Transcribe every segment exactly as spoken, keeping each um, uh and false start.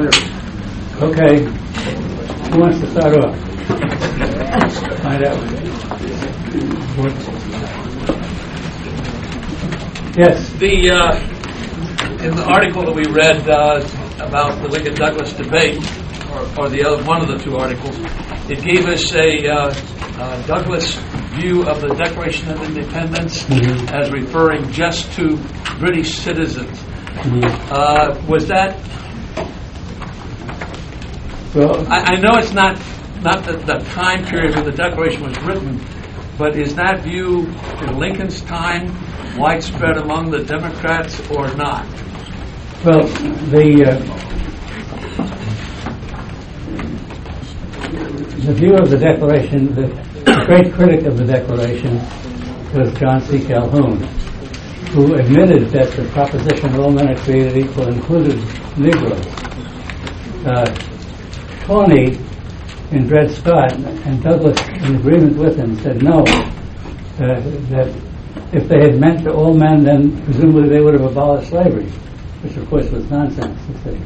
Okay. Who wants to start off? Find out. What? Yes. The uh, in the article that we read uh, about the Lincoln-Douglas debate, or, or the other one of the two articles, it gave us a uh, uh, Douglas view of the Declaration of Independence mm-hmm. as referring just to British citizens. Mm-hmm. Uh, was that? Well, I, I know it's not not the, the time period when the Declaration was written, but is that view in Lincoln's time widespread among the Democrats or not? Well, the uh, the view of the Declaration, the, the great critic of the Declaration was John C. Calhoun, who admitted that the proposition all men are created equal included Negroes. Uh, Tawney in Dred Scott and Douglas, in agreement with him, said no, uh, that if they had meant to all men, then presumably they would have abolished slavery, which of course was nonsense.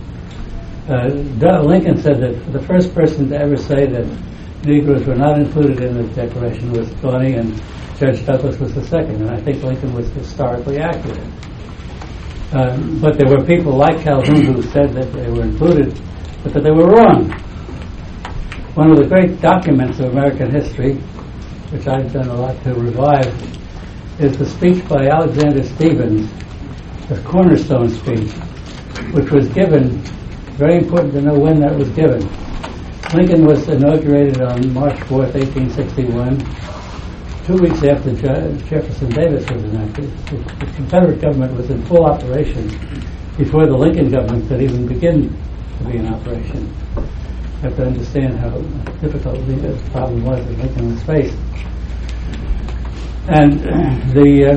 Uh, Lincoln said that the first person to ever say that Negroes were not included in the Declaration was Tawney, and Judge Douglas was the second, and I think Lincoln was historically accurate. Uh, but there were people like Calhoun who said that they were included, but that they were wrong. One of the great documents of American history, which I've done a lot to revive, is the speech by Alexander Stephens, the Cornerstone speech, which was given, very important to know when that was given. Lincoln was inaugurated on March fourth, eighteen sixty-one, two weeks after Je- Jefferson Davis was enacted. The, the Confederate government was in full operation before the Lincoln government could even begin to be in operation. You have to understand how difficult the problem was that Lincoln was faced. And the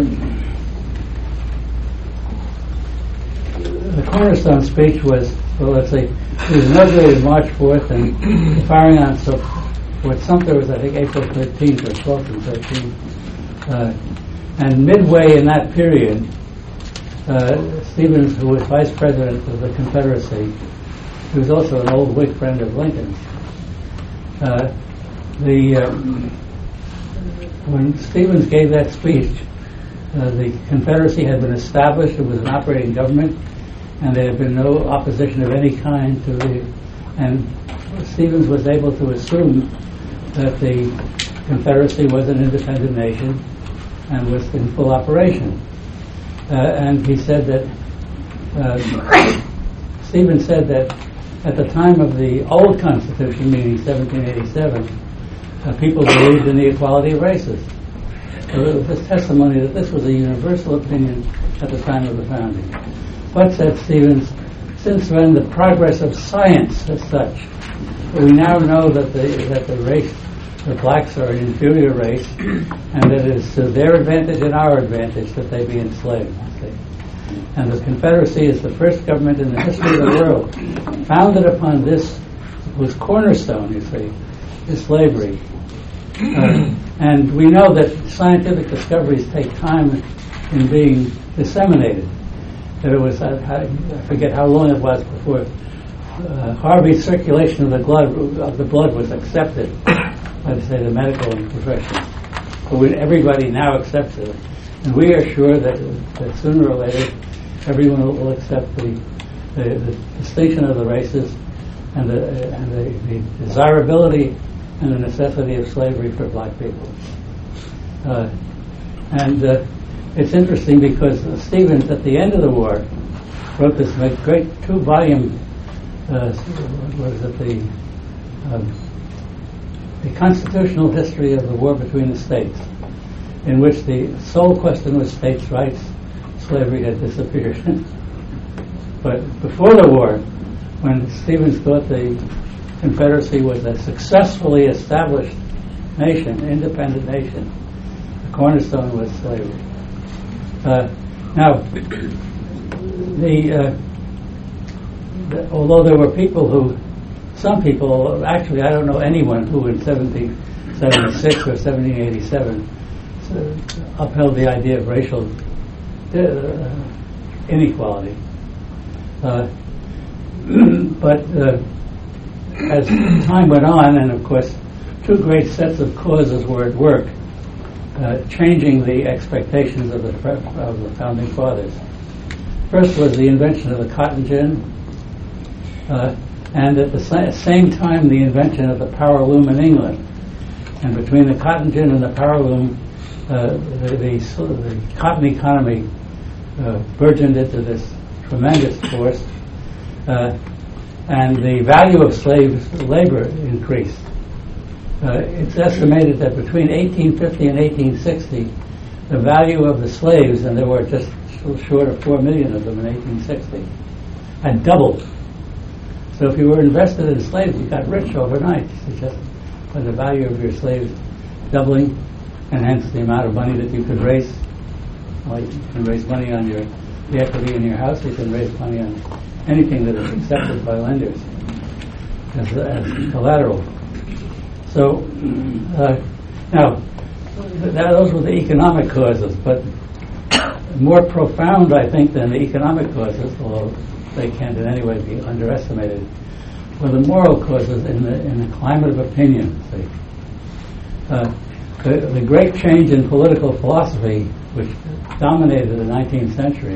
uh, the Cornerstone speech was, well, let's see, it was inaugurated March fourth, and the firing on so Fort Sumter was, I think, April thirteenth or twelfth and thirteenth. Uh, and midway in that period, uh, Stephens, who was vice president of the Confederacy, he was also an old Whig friend of Lincoln's. Uh, the uh, when Stephens gave that speech, uh, the Confederacy had been established. It was an operating government, and there had been no opposition of any kind to the. And Stephens was able to assume that the Confederacy was an independent nation and was in full operation. Uh, and he said that. Uh, Stephens said that. At the time of the old Constitution, meaning seventeen eighty-seven, uh, people believed in the equality of races. So it was testimony that this was a universal opinion at the time of the founding. But, said Stephens, since then the progress of science as such, we now know that the that the race, the blacks are an inferior race, and that it is to their advantage and our advantage that they be enslaved. And the Confederacy is the first government in the history of the world founded upon this, was cornerstone, you see, is slavery. Uh, and we know that scientific discoveries take time in being disseminated. That it was, I, I forget how long it was before uh, Harvey's circulation of the blood of the blood was accepted by, say, the medical profession. So we, everybody now accepts it. And we are sure that, that sooner or later everyone will, will accept the, the, the distinction of the races and, the, uh, and the, the desirability and the necessity of slavery for black people. Uh, and uh, it's interesting because Stephens, at the end of the war, wrote this great two-volume, uh, what is it, the, um, the constitutional history of the war between the states, in which the sole question was states' rights. Slavery had disappeared. But before the war, when Stephens thought the Confederacy was a successfully established nation, independent nation, the cornerstone was slavery. Uh, now, the, uh, the although there were people who, some people, actually I don't know anyone who in seventeen seventy-six or seventeen eighty-seven uh, upheld the idea of racial uh, inequality. Uh, but uh, as time went on, and of course, two great sets of causes were at work, uh, changing the expectations of the, of the founding fathers. First was the invention of the cotton gin, uh, and at the sa- same time, the invention of the power loom in England. And between the cotton gin and the power loom, uh, the, the, the cotton economy uh, burgeoned into this tremendous force, uh, and the value of slave labor increased. Uh, it's estimated that between eighteen fifty and eighteen sixty, the value of the slaves, and there were just short of four million of them in eighteen sixty, had doubled. So if you were invested in slaves, you got rich overnight, just by the value of your slaves doubling, and hence the amount of money that you could raise. Well, you can raise money on your the equity in your house. You can raise money on anything that is accepted by lenders as, as collateral. So uh, now, th- those were the economic causes, but more profound, I think, than the economic causes, although they can't in any way be underestimated, were the moral causes in the in the climate of opinion. See? Uh, the, the great change in political philosophy, which dominated the nineteenth century,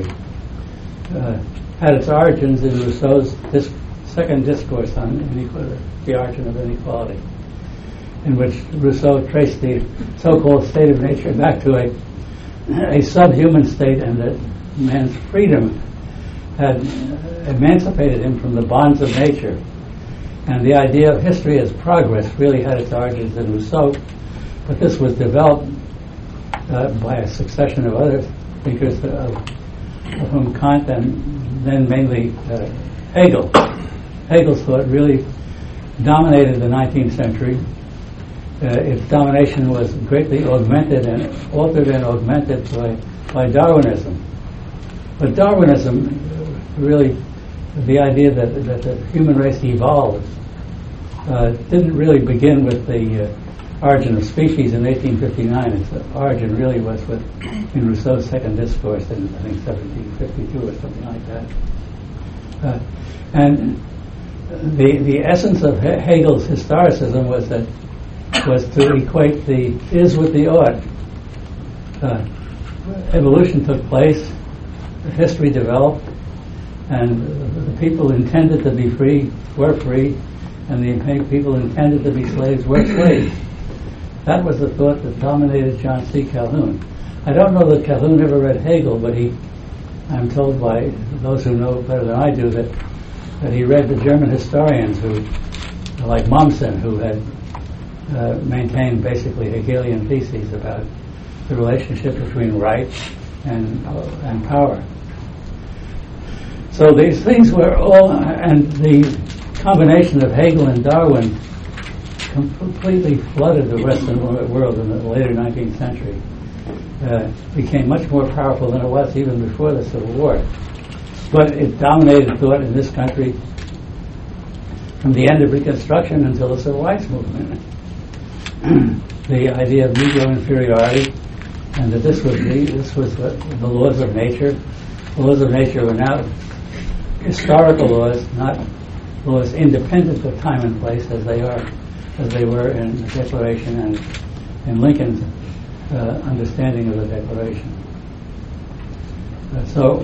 uh, had its origins in Rousseau's dis- second discourse on inequality, the origin of inequality, in which Rousseau traced the so-called state of nature back to a, a subhuman state, and that man's freedom had emancipated him from the bonds of nature. And the idea of history as progress really had its origins in Rousseau, but this was developed uh, by a succession of other thinkers, of, of whom Kant and then mainly uh, Hegel. Hegel's thought really dominated the nineteenth century. Uh, its domination was greatly augmented and altered and augmented by, by Darwinism. But Darwinism, really, the idea that, that the human race evolved, uh, didn't really begin with the uh, origin of species in eighteen fifty-nine. Its origin really was with, in Rousseau's second discourse in, I think, seventeen fifty-two or something like that. Uh, and the the essence of he- Hegel's historicism was that was to equate the is with the ought. Uh, evolution took place, history developed, and the people intended to be free were free, and the people intended to be slaves were slaves. That was the thought that dominated John C. Calhoun. I don't know that Calhoun ever read Hegel, but he, I'm told by those who know better than I do, that, that he read the German historians who, like Mommsen, who had uh, maintained basically Hegelian theses about the relationship between right and, uh, and power. So these things were all, and the combination of Hegel and Darwin completely flooded the Western world in the later nineteenth century. Uh, became much more powerful than it was even before the Civil War. But it dominated thought in this country from the end of Reconstruction until the Civil Rights Movement. The idea of Negro inferiority, and that this was the, this was the, the laws of nature. The laws of nature were now historical laws, not laws independent of time and place, as they are, as they were in the Declaration and in Lincoln's uh, understanding of the Declaration. Uh, so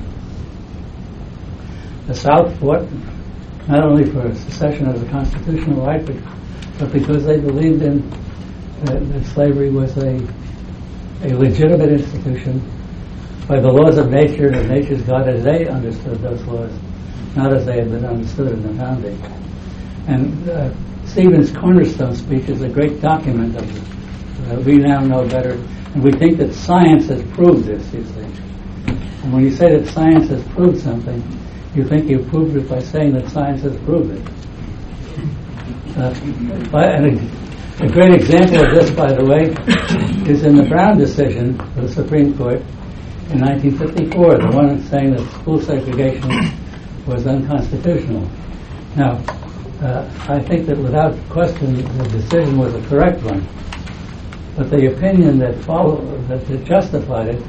the South fought not only for secession as a constitutional right, but, but because they believed in uh, that slavery was a a legitimate institution by the laws of nature and of nature's God as they understood those laws, not as they had been understood in the founding. And uh, Stephen's cornerstone speech is a great document of this. Uh, we now know better, and we think that science has proved this, you see. And when you say that science has proved something, you think you've proved it by saying that science has proved it. Uh, and a, a great example of this, by the way, is in the Brown decision of the Supreme Court in nineteen fifty-four, the one saying that school segregation was unconstitutional. Now, uh, I think that without question the decision was a correct one, but the opinion that followed, that justified it,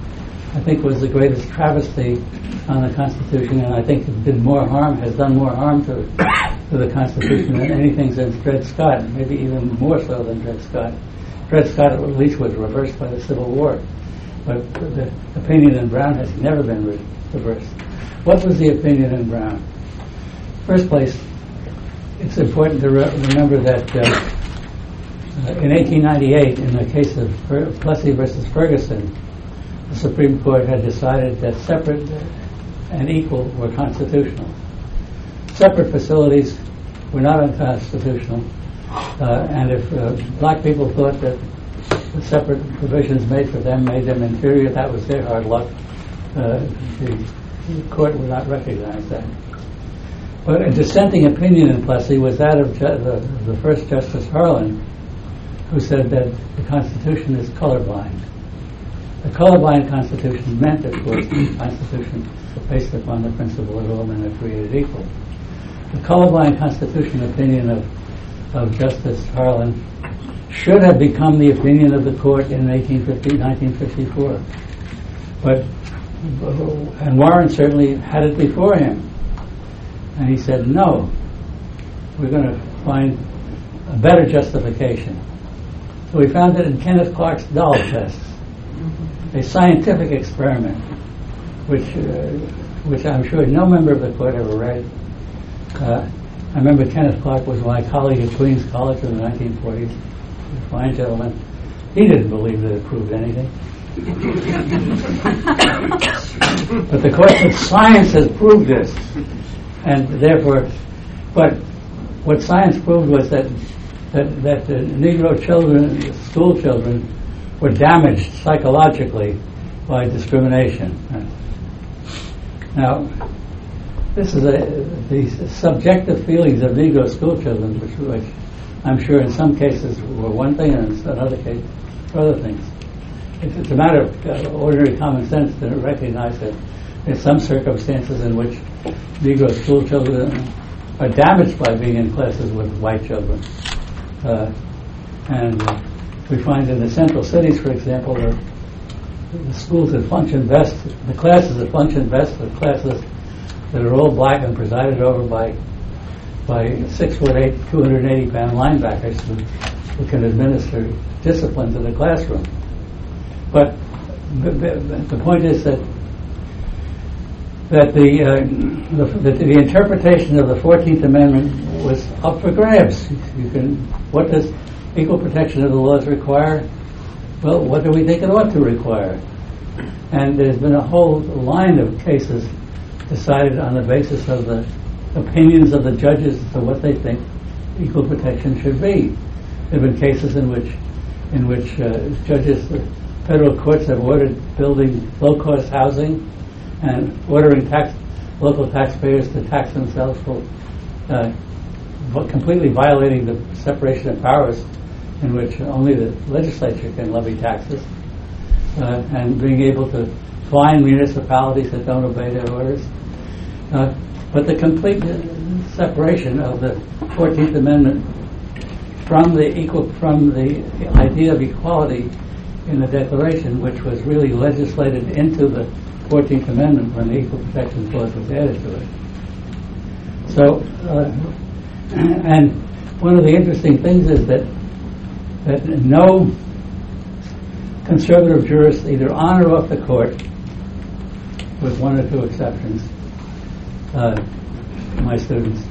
I think was the greatest travesty on the Constitution, and I think it did more harm, has done more harm to, to the Constitution than anything since Dred Scott, maybe even more so than Dred Scott. Dred Scott at least was reversed by the Civil War, but the opinion in Brown has never been re- reversed. What was the opinion in Brown? First place, it's important to re- remember that uh, uh, in eighteen ninety-eight, in the case of Fer- Plessy versus Ferguson, the Supreme Court had decided that separate and equal were constitutional. Separate facilities were not unconstitutional, uh, and if uh, black people thought that the separate provisions made for them made them inferior, that was their hard luck. Uh, the court would not recognize that. But a dissenting opinion in Plessy was that of ju- the, the first Justice Harlan, who said that the Constitution is colorblind. The colorblind Constitution meant, of course, the Constitution based upon the principle that all men are created equal. The colorblind Constitution opinion of, of Justice Harlan should have become the opinion of the court in eighteen fifty, nineteen fifty-four. But, and Warren certainly had it before him. And he said, no, we're going to find a better justification. So we found it in Kenneth Clark's doll test, a scientific experiment, which uh, which I'm sure no member of the court ever read. Uh, I remember Kenneth Clark was my colleague at Queens College in the nineteen forties, a fine gentleman. He didn't believe that it proved anything. But the court said science has proved this, and therefore, but what science proved was that that, that the Negro children, school children, were damaged psychologically by discrimination. Now, this is a, the subjective feelings of Negro school children, which, which I'm sure in some cases were one thing and in another case were other things. It's, it's a matter of uh, ordinary common sense to recognize that there's some circumstances in which Negro school children are damaged by being in classes with white children. Uh, and uh, we find in the central cities, for example, the, the schools that function best, the classes that function best are classes that are all black and presided over by by six foot eight, two hundred eighty pound linebackers who, who can administer discipline to the classroom. But the, the, the point is that that the, uh, the, the the interpretation of the fourteenth Amendment was up for grabs. You can, what does equal protection of the laws require? Well, what do we think it ought to require? And there's been a whole line of cases decided on the basis of the opinions of the judges as to what they think equal protection should be. There have been cases in which in which uh, judges, the federal courts have ordered building low-cost housing and ordering tax, local taxpayers to tax themselves for uh, completely violating the separation of powers, in which only the legislature can levy taxes, uh, and being able to fine municipalities that don't obey their orders. Uh, but the complete separation of the fourteenth Amendment from the equal from the idea of equality in the Declaration, which was really legislated into the fourteenth Amendment when the Equal Protection Clause was added to it. So, uh, and one of the interesting things is that that no conservative jurist, either on or off the court, with one or two exceptions, uh, my students,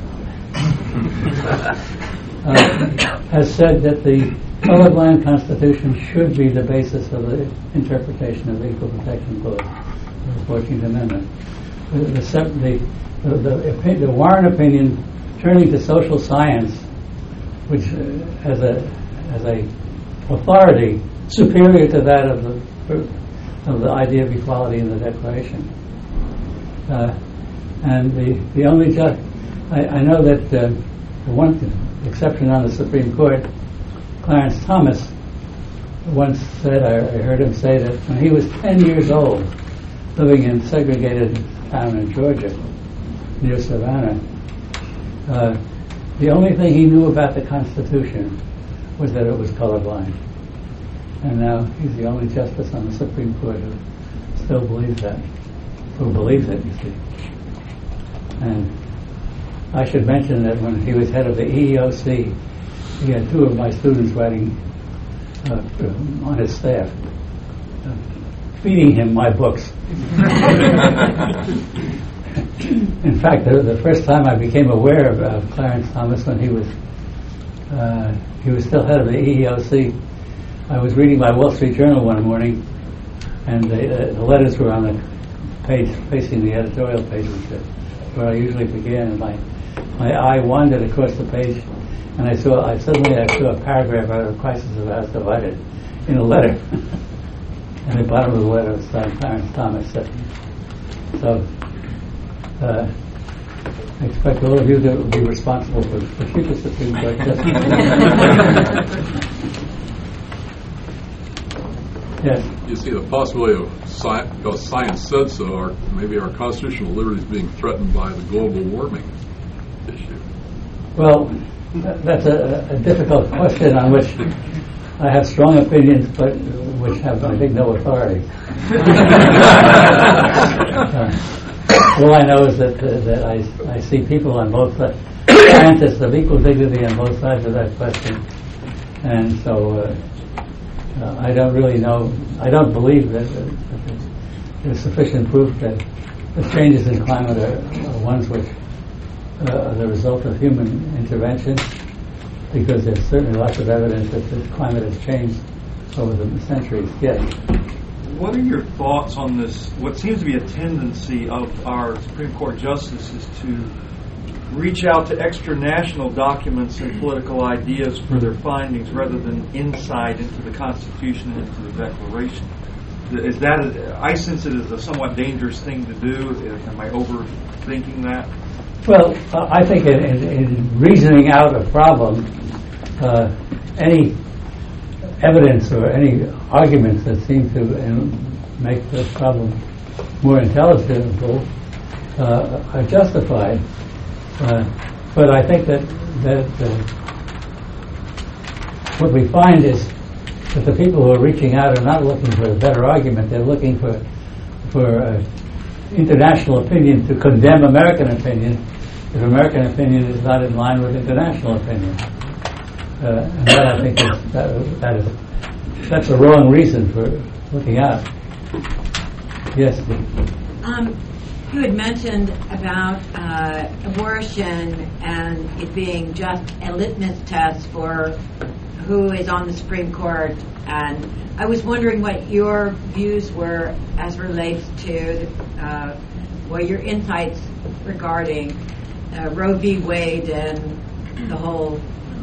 uh, has said that the colorblind Constitution should be the basis of the interpretation of the Equal Protection Clause of the fourteenth Amendment. The, the, the, the, the Warren opinion, turning to social science, which uh, as a as a authority superior to that of the of the idea of equality in the Declaration. Uh, and the the only just I, I know that uh, the one exception on the Supreme Court, Clarence Thomas, once said, I, I heard him say that when he was ten years old, living in segregated town in Georgia, near Savannah, uh, the only thing he knew about the Constitution was that it was colorblind. And now he's the only justice on the Supreme Court who still believes that, who believes it, you see. And I should mention that when he was head of the E E O C, he had two of my students writing uh, on his staff, uh, feeding him my books. In fact, the, the first time I became aware of uh, Clarence Thomas, when he was uh, he was still head of the E E O C, I was reading my Wall Street Journal one morning, and the, uh, the letters were on the page facing the editorial page, which is where I usually begin. And my my eye wandered across the page, and I saw I suddenly I saw a paragraph out of Crisis of the House Divided in a letter. And the bottom of the letter was signed Clarence Thomas. So uh, I expect all of you to be responsible for, for future Supreme Court justice. Yes. You see the possibility of science, because science said so, or maybe our constitutional liberties being threatened by the global warming issue? Well, that, that's a, a difficult question on which I have strong opinions, but which have, I think, no authority. uh, all I know is that uh, that I, I see people on both sides, scientists of equal dignity on both sides of that question, and so uh, uh, I don't really know. I don't believe that, uh, that there's sufficient proof that the changes in climate are, are ones which uh, are the result of human intervention, because there's certainly lots of evidence that the climate has changed over the centuries. Yes. What are your thoughts on this? What seems to be a tendency of our Supreme Court justices to reach out to extra-national documents and political ideas for their findings rather than insight into the Constitution and into the Declaration? Is that a, I sense it as a somewhat dangerous thing to do. Am I overthinking that? Well, uh, I think in, in, in reasoning out a problem, uh, any evidence or any arguments that seem to um, make the problem more intelligible uh, are justified. Uh, but I think that that uh, what we find is that the people who are reaching out are not looking for a better argument. They're looking for for uh, international opinion to condemn American opinion if American opinion is not in line with international opinion. Uh, and that, I think, is, that, that is that's a wrong reason for looking out. Yes. Um, you had mentioned about uh, abortion and it being just a litmus test for who is on the Supreme Court, and I was wondering what your views were as relates to uh, what your insights regarding uh, Roe v. Wade and the whole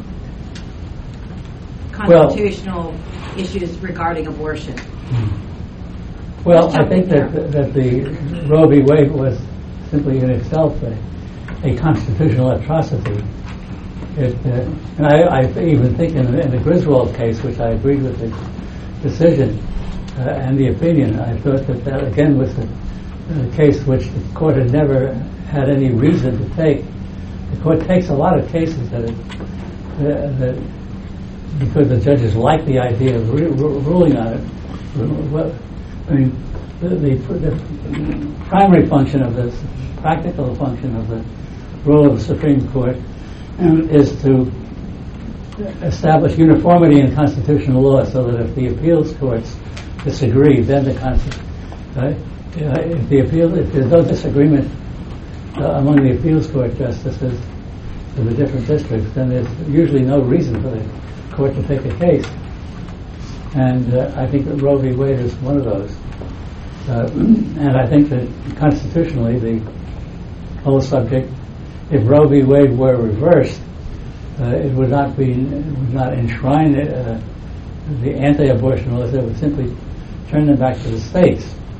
constitutional well, issues regarding abortion. Well, I think that the, that the Roe v. Wade was simply in itself a, a constitutional atrocity. It, uh, and I, I even think in, in the Griswold case, which I agreed with the decision uh, and the opinion, I thought that that again was a, a case which the court had never had any reason to take. The court takes a lot of cases that, it, uh, that because the judges like the idea of re- ruling on it. Well, I mean, the, the, the primary function of this, practical function of the role of the Supreme Court um, is to establish uniformity in constitutional law, so that if the appeals courts disagree, then the Constitution. Uh, if the appeal, if there's no disagreement uh, among the appeals court justices of the different districts, then there's usually no reason for the court to take a case. And uh, I think that Roe v. Wade is one of those. Uh, and I think that constitutionally, the whole subject, if Roe v. Wade were reversed, uh, it would not be, it would not enshrine uh, the anti-abortion laws. It would simply turn them back to the states,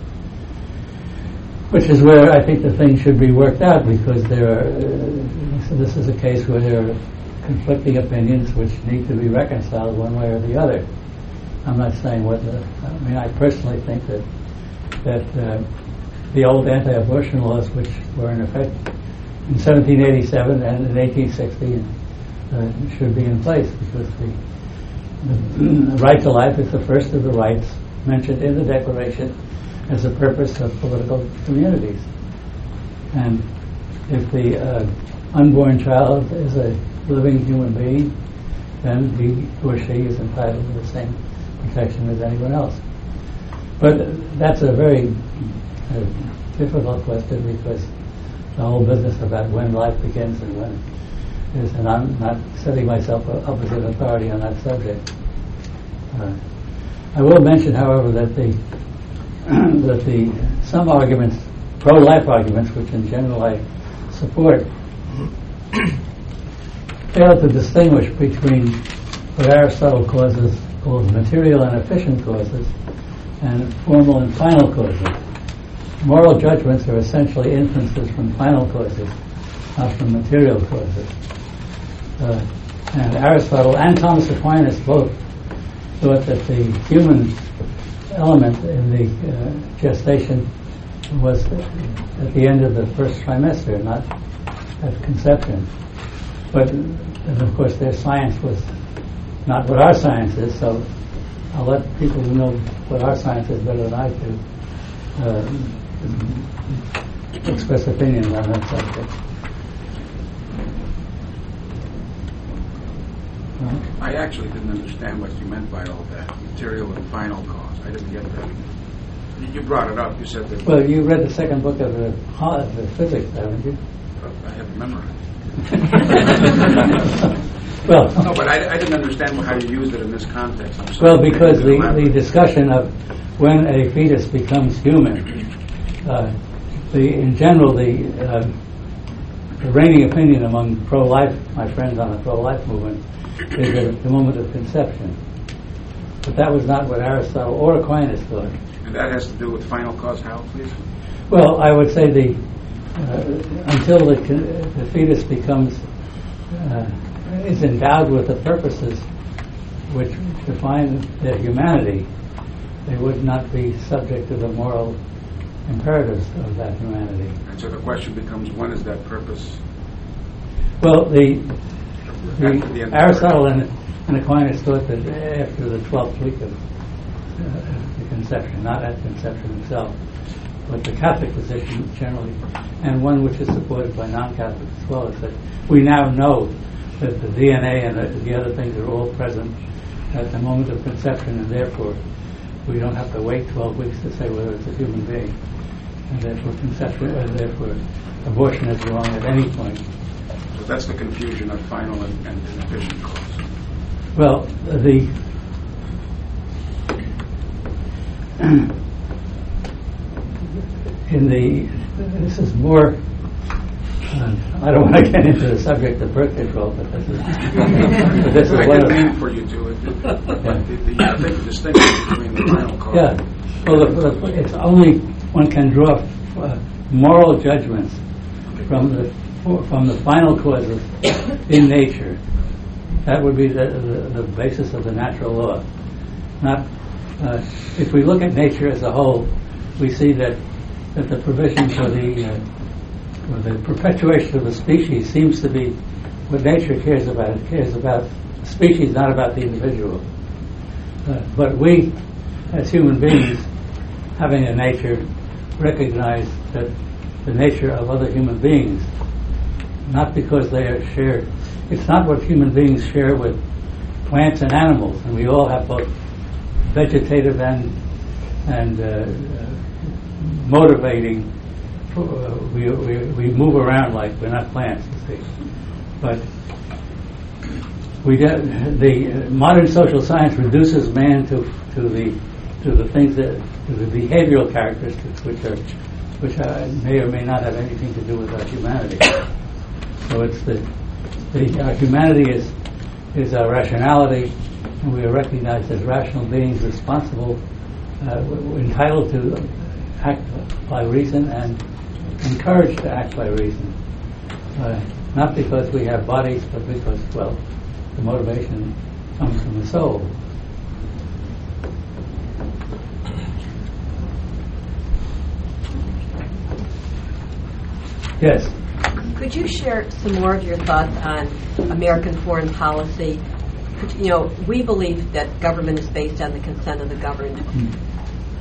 which is where I think the thing should be worked out, because there are. Uh, so this is a case where there are conflicting opinions which need to be reconciled one way or the other. I'm not saying what the. I mean, I personally think that that uh, the old anti-abortion laws, which were in effect in seventeen eighty-seven and in eighteen sixty, uh, should be in place, because the, the right to life is the first of the rights mentioned in the Declaration, as a purpose of political communities. And if the uh, unborn child is a living human being, then he or she is entitled to the same protection as anyone else. But that's a very uh, difficult question, because the whole business about when life begins and when is, and I'm not setting myself up as an authority on that subject. Uh, I will mention, however, that the that the some arguments, pro-life arguments, which in general I support, fail to distinguish between what Aristotle causes, calls material and efficient causes, and formal and final causes. Moral judgments are essentially inferences from final causes, not from material causes. Uh, and Aristotle and Thomas Aquinas both thought that the human element in the uh, gestation was at the end of the first trimester, not at conception. But, and of course, their science was not what our science is, so I'll let people who know what our science is better than I do uh, express opinions on that subject. I actually didn't understand what you meant by all that, material and final cause. I didn't get that. You brought it up. You said that. Well, you read the second book of the, the physics, haven't you? I have memorized. Well, no, but I, I didn't understand how you used it in this context. I'm sorry. Well, because the, the discussion of when a fetus becomes human, uh, the in general the, uh, the reigning opinion among pro-life, my friends on the pro-life movement, is at the moment of conception. But that was not what Aristotle or Aquinas thought. And that has to do with final cause how, please? Well, I would say the uh, until the, the fetus becomes uh, is endowed with the purposes which define their humanity, they would not be subject to the moral imperatives of that humanity. And so the question becomes, when is that purpose? Well, the, the, the Aristotle and, and Aquinas thought that after the twelfth week of uh, the conception, not at conception itself, but the Catholic position generally, and one which is supported by non-Catholics as well, is that we now know that the D N A and the, the other things are all present at the moment of conception, and therefore we don't have to wait twelve weeks to say whether it's a human being, and therefore conception, and therefore abortion is wrong at any point. So that's the confusion of final and, and efficient cause. Well, the in the this is more. Uh, I don't want to get into the subject of birth control, but this is, but this is I one didn't of mean for you to. It, it, yeah. the, the, I think the distinction between the final cause. Yeah. Well, the, the, it's only one can draw uh, moral judgments from the from the final causes in nature. That would be the, the, the basis of the natural law. Not uh, if we look at nature as a whole, we see that that the provision for the uh, for the perpetuation of the species seems to be what nature cares about. It cares about the species, not about the individual. Uh, but we, as human beings, having a nature, recognize that the nature of other human beings, not because they are shared, it's not what human beings share with plants and animals, and we all have both vegetative and and uh, uh, motivating. Uh, we, we we move around like we're not plants, you see. But we get, the uh, modern social science reduces man to to the to the things that to the behavioral characteristics which are which are, may or may not have anything to do with our humanity. So it's the, the our humanity is is our rationality, and we are recognized as rational beings, responsible, uh, entitled to act by reason and encouraged to act by reason. Uh, not because we have bodies, but because, well, the motivation comes from the soul. Yes. Could you share some more of your thoughts on American foreign policy? You know, we believe that government is based on the consent of the governed.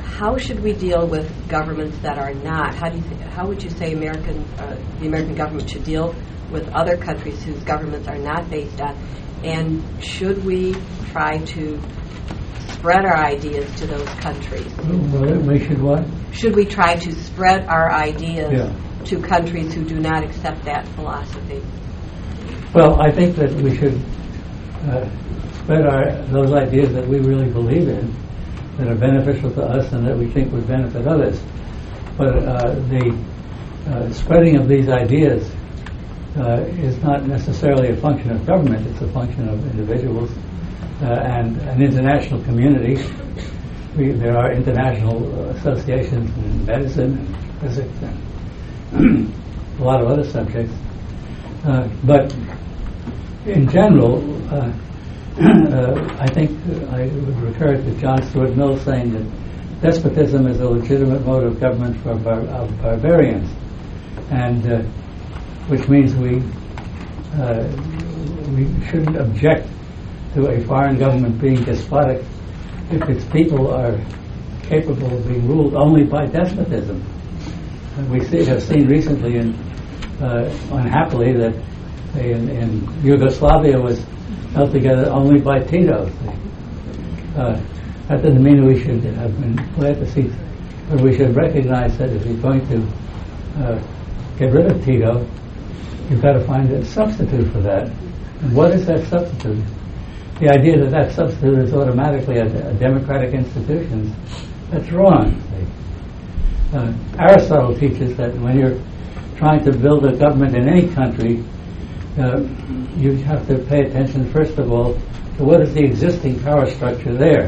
how should we deal with governments that are not? How do you th- how would you say American uh, the American government should deal with other countries whose governments are not based on? And should we try to spread our ideas to those countries? Well, we should what? Should we try to spread our ideas Yeah. to countries who do not accept that philosophy? Well, I think that we should uh, spread our those ideas that we really believe in, that are beneficial to us and that we think would benefit others. But uh, the uh, spreading of these ideas uh, is not necessarily a function of government. It's a function of individuals uh, and an international community. We, there are international associations in medicine and physics and a lot of other subjects. Uh, but in general, uh, uh, I think I would recur to John Stuart Mill saying that despotism is a legitimate mode of government for bar- of barbarians, and uh, which means we uh, we shouldn't object to a foreign government being despotic if its people are capable of being ruled only by despotism. And we see, have seen recently, in, uh, unhappily, that in, in Yugoslavia was held together only by Tito. Uh, that doesn't mean we should have been glad to see, but we should recognize that if you're going to uh, get rid of Tito, you've got to find a substitute for that. And what is that substitute? The idea that that substitute is automatically a, a democratic institution, that's wrong. Uh, Aristotle teaches that when you're trying to build a government in any country, uh, you have to pay attention, first of all, to what is the existing power structure there.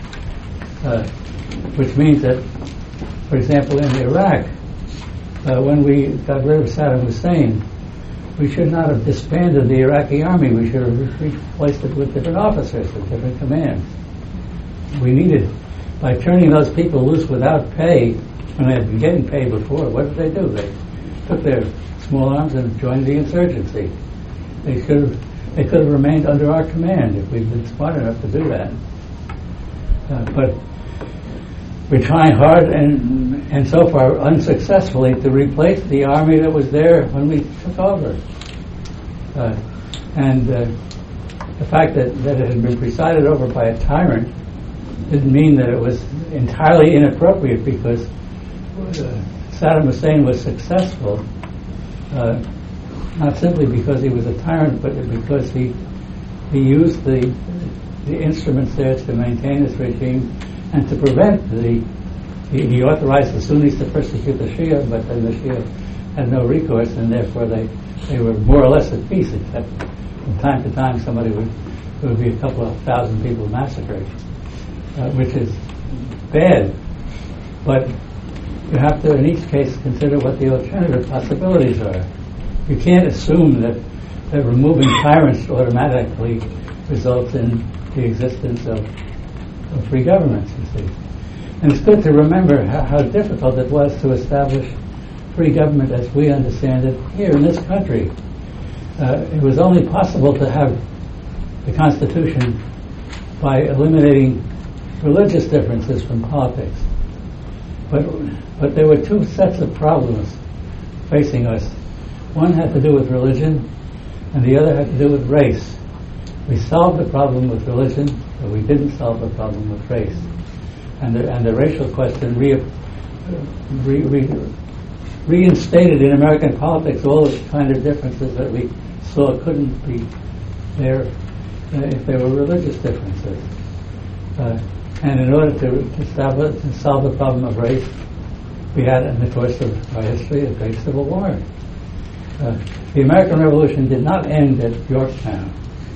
Uh, which means that, for example, in Iraq, uh, when we got rid of Saddam Hussein, we should not have disbanded the Iraqi army. We should have replaced it with different officers, with different commands. We needed, by turning those people loose without pay, when they had been getting paid before, what did they do? They took their small arms and joined the insurgency. They should have, they could have remained under our command if we'd been smart enough to do that. Uh, but we're trying hard and and so far unsuccessfully to replace the army that was there when we took over. Uh, and uh, the fact that, that it had been presided over by a tyrant didn't mean that it was entirely inappropriate, because uh, Saddam Hussein was successful uh, not simply because he was a tyrant, but because he he used the the instruments there to maintain his regime and to prevent the he, he authorized the Sunnis to persecute the Shia, but then the Shia had no recourse, and therefore they, they were more or less at peace, except from time to time somebody would there would be a couple of thousand people massacred, uh, which is bad. But you have to, in each case, consider what the alternative possibilities are. You can't assume that, that removing tyrants automatically results in the existence of, of free governments, you see. And it's good to remember how, how difficult it was to establish free government as we understand it here in this country. Uh, it was only possible to have the Constitution by eliminating religious differences from politics. But, but there were two sets of problems facing us. One had to do with religion, and the other had to do with race. We solved the problem with religion, but we didn't solve the problem with race. And the, and the racial question re, re, re, reinstated in American politics all the kind of differences that we saw couldn't be there uh, if there were religious differences. Uh, and in order to, to, establish, to solve the problem of race, we had, in the course of our history, a great civil war. Uh, the American Revolution did not end at Yorktown.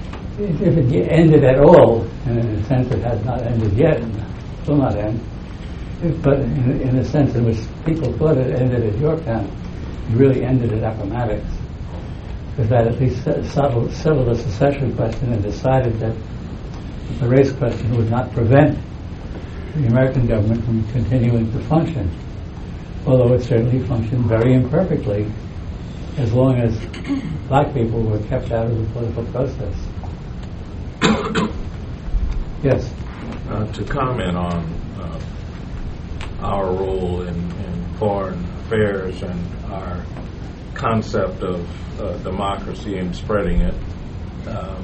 If it ended at all, and in a sense it has not ended yet, and will not end, but in, in a sense in which people thought it ended at Yorktown, it really ended at Appomattox, because that at least settled, settled the secession question and decided that the race question would not prevent the American government from continuing to function, although it certainly functioned very imperfectly as long as black people were kept out of the political process. Yes. Uh, to comment on uh, our role in, in foreign affairs and our concept of uh, democracy and spreading it. Uh,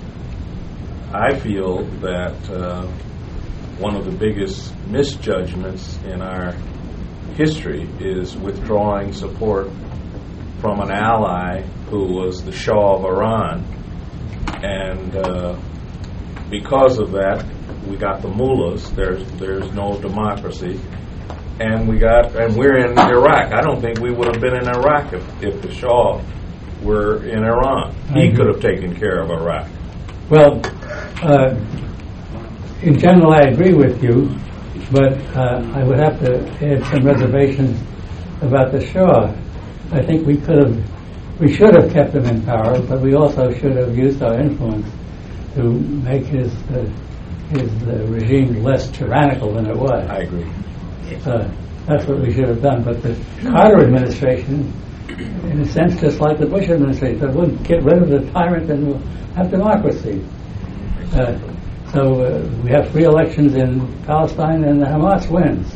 I feel that uh, one of the biggest misjudgments in our history is withdrawing support from an ally who was the Shah of Iran. And uh, because of that, we got the mullahs. There's there's no democracy, and we got and we're in Iraq. I don't think we would have been in Iraq if, if the Shah were in Iran. He could have taken care of Iraq. Well, uh, in general, I agree with you, but uh, I would have to add some reservations about the Shah. I think we could have, we should have kept him in power, but we also should have used our influence to make his uh, his uh, regime less tyrannical than it was. I agree. Uh, that's what we should have done. But the Carter administration, in a sense, just like the Bush administration, said, we'll get rid of the tyrant and we'll have democracy. Uh, so uh, we have free elections in Palestine, and the Hamas wins.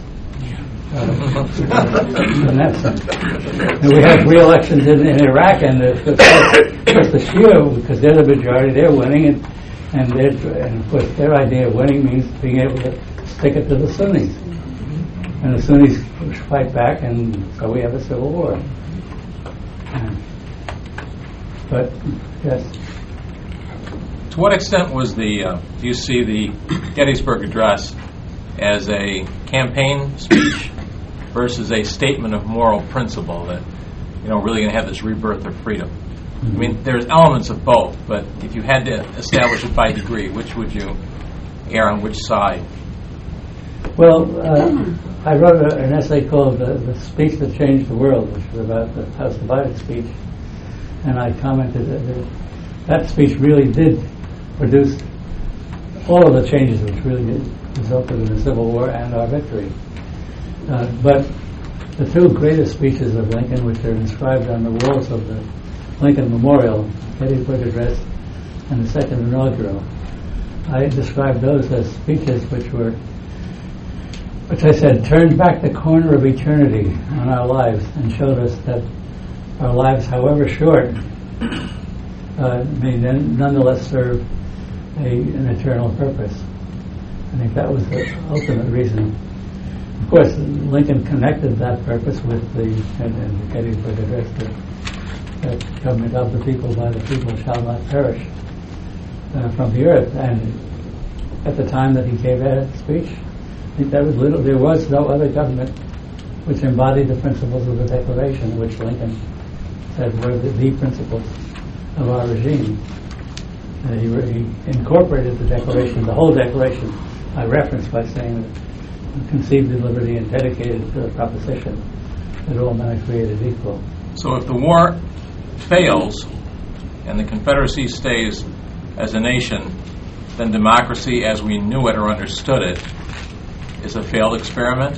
Uh, in that sense. And we have free elections in, in Iraq, and the, the, the Shia, because they're the majority, they're winning, and and, they're, and of course their idea of winning means being able to stick it to the Sunnis. And the Sunnis fight back, and so we have a civil war. Uh, but, yes. To what extent was the, uh, do you see the Gettysburg Address as a campaign speech versus a statement of moral principle that, you know, really going to have this rebirth of freedom? I mean, there's elements of both, but if you had to establish it by degree, which would you err on which side? Well, uh, I wrote a, an essay called the, the Speech That Changed the World, which was about the House Divided speech, and I commented that that speech really did produce all of the changes which really did, resulted in the Civil War and our victory. Uh, but the two greatest speeches of Lincoln, which are inscribed on the walls of the Lincoln Memorial, Gettysburg Address, and the Second Inaugural, I described those as speeches which were, which I said, turned back the corner of eternity on our lives and showed us that our lives, however short, uh, may then nonetheless serve a, an eternal purpose. I think that was the ultimate reason. Of course, Lincoln connected that purpose with the, and, and the Gettysburg Address, that, that government of the people, by the people, shall not perish uh, from the earth. And at the time that he gave that speech, I think that was little. There was no other government which embodied the principles of the Declaration, which Lincoln said were the, the principles of our regime. Uh, he, he incorporated the Declaration, the whole Declaration, I referenced by saying that conceived in liberty and dedicated to the proposition that all men are created equal. So if the war fails and the Confederacy stays as a nation, then democracy as we knew it or understood it is a failed experiment?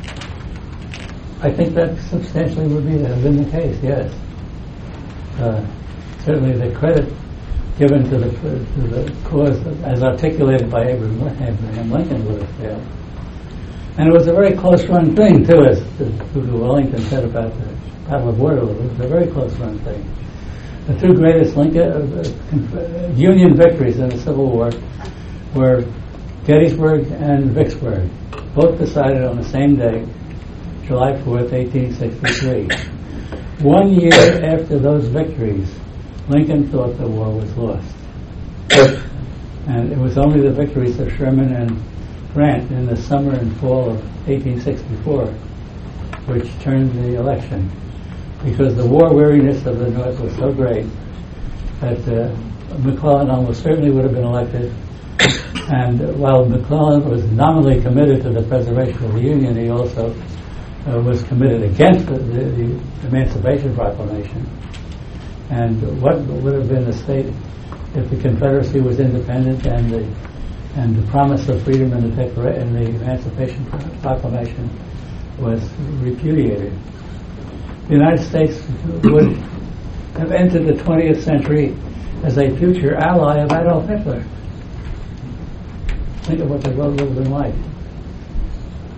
I think that substantially would be have been the case, yes. Uh, certainly the credit given to the, to the cause as articulated by Abraham, Abraham Lincoln would have failed. And it was a very close-run thing, too, as Wellington said about the Battle of Waterloo. It was a very close-run thing. The two greatest Lincoln, uh, Union victories in the Civil War were Gettysburg and Vicksburg, both decided on the same day, July fourth, eighteen sixty-three. One year after those victories, Lincoln thought the war was lost. And it was only the victories of Sherman and Grant in the summer and fall of eighteen sixty-four which turned the election, because the war weariness of the North was so great that uh, McClellan almost certainly would have been elected. And while McClellan was nominally committed to the preservation of the Union, he also uh, was committed against the, the, the Emancipation Proclamation. And what would have been the state if the Confederacy was independent and the and the promise of freedom in the, Declara- in the Emancipation Proclamation was repudiated? The United States would have entered the twentieth century as a future ally of Adolf Hitler. Think of what the world would have been like.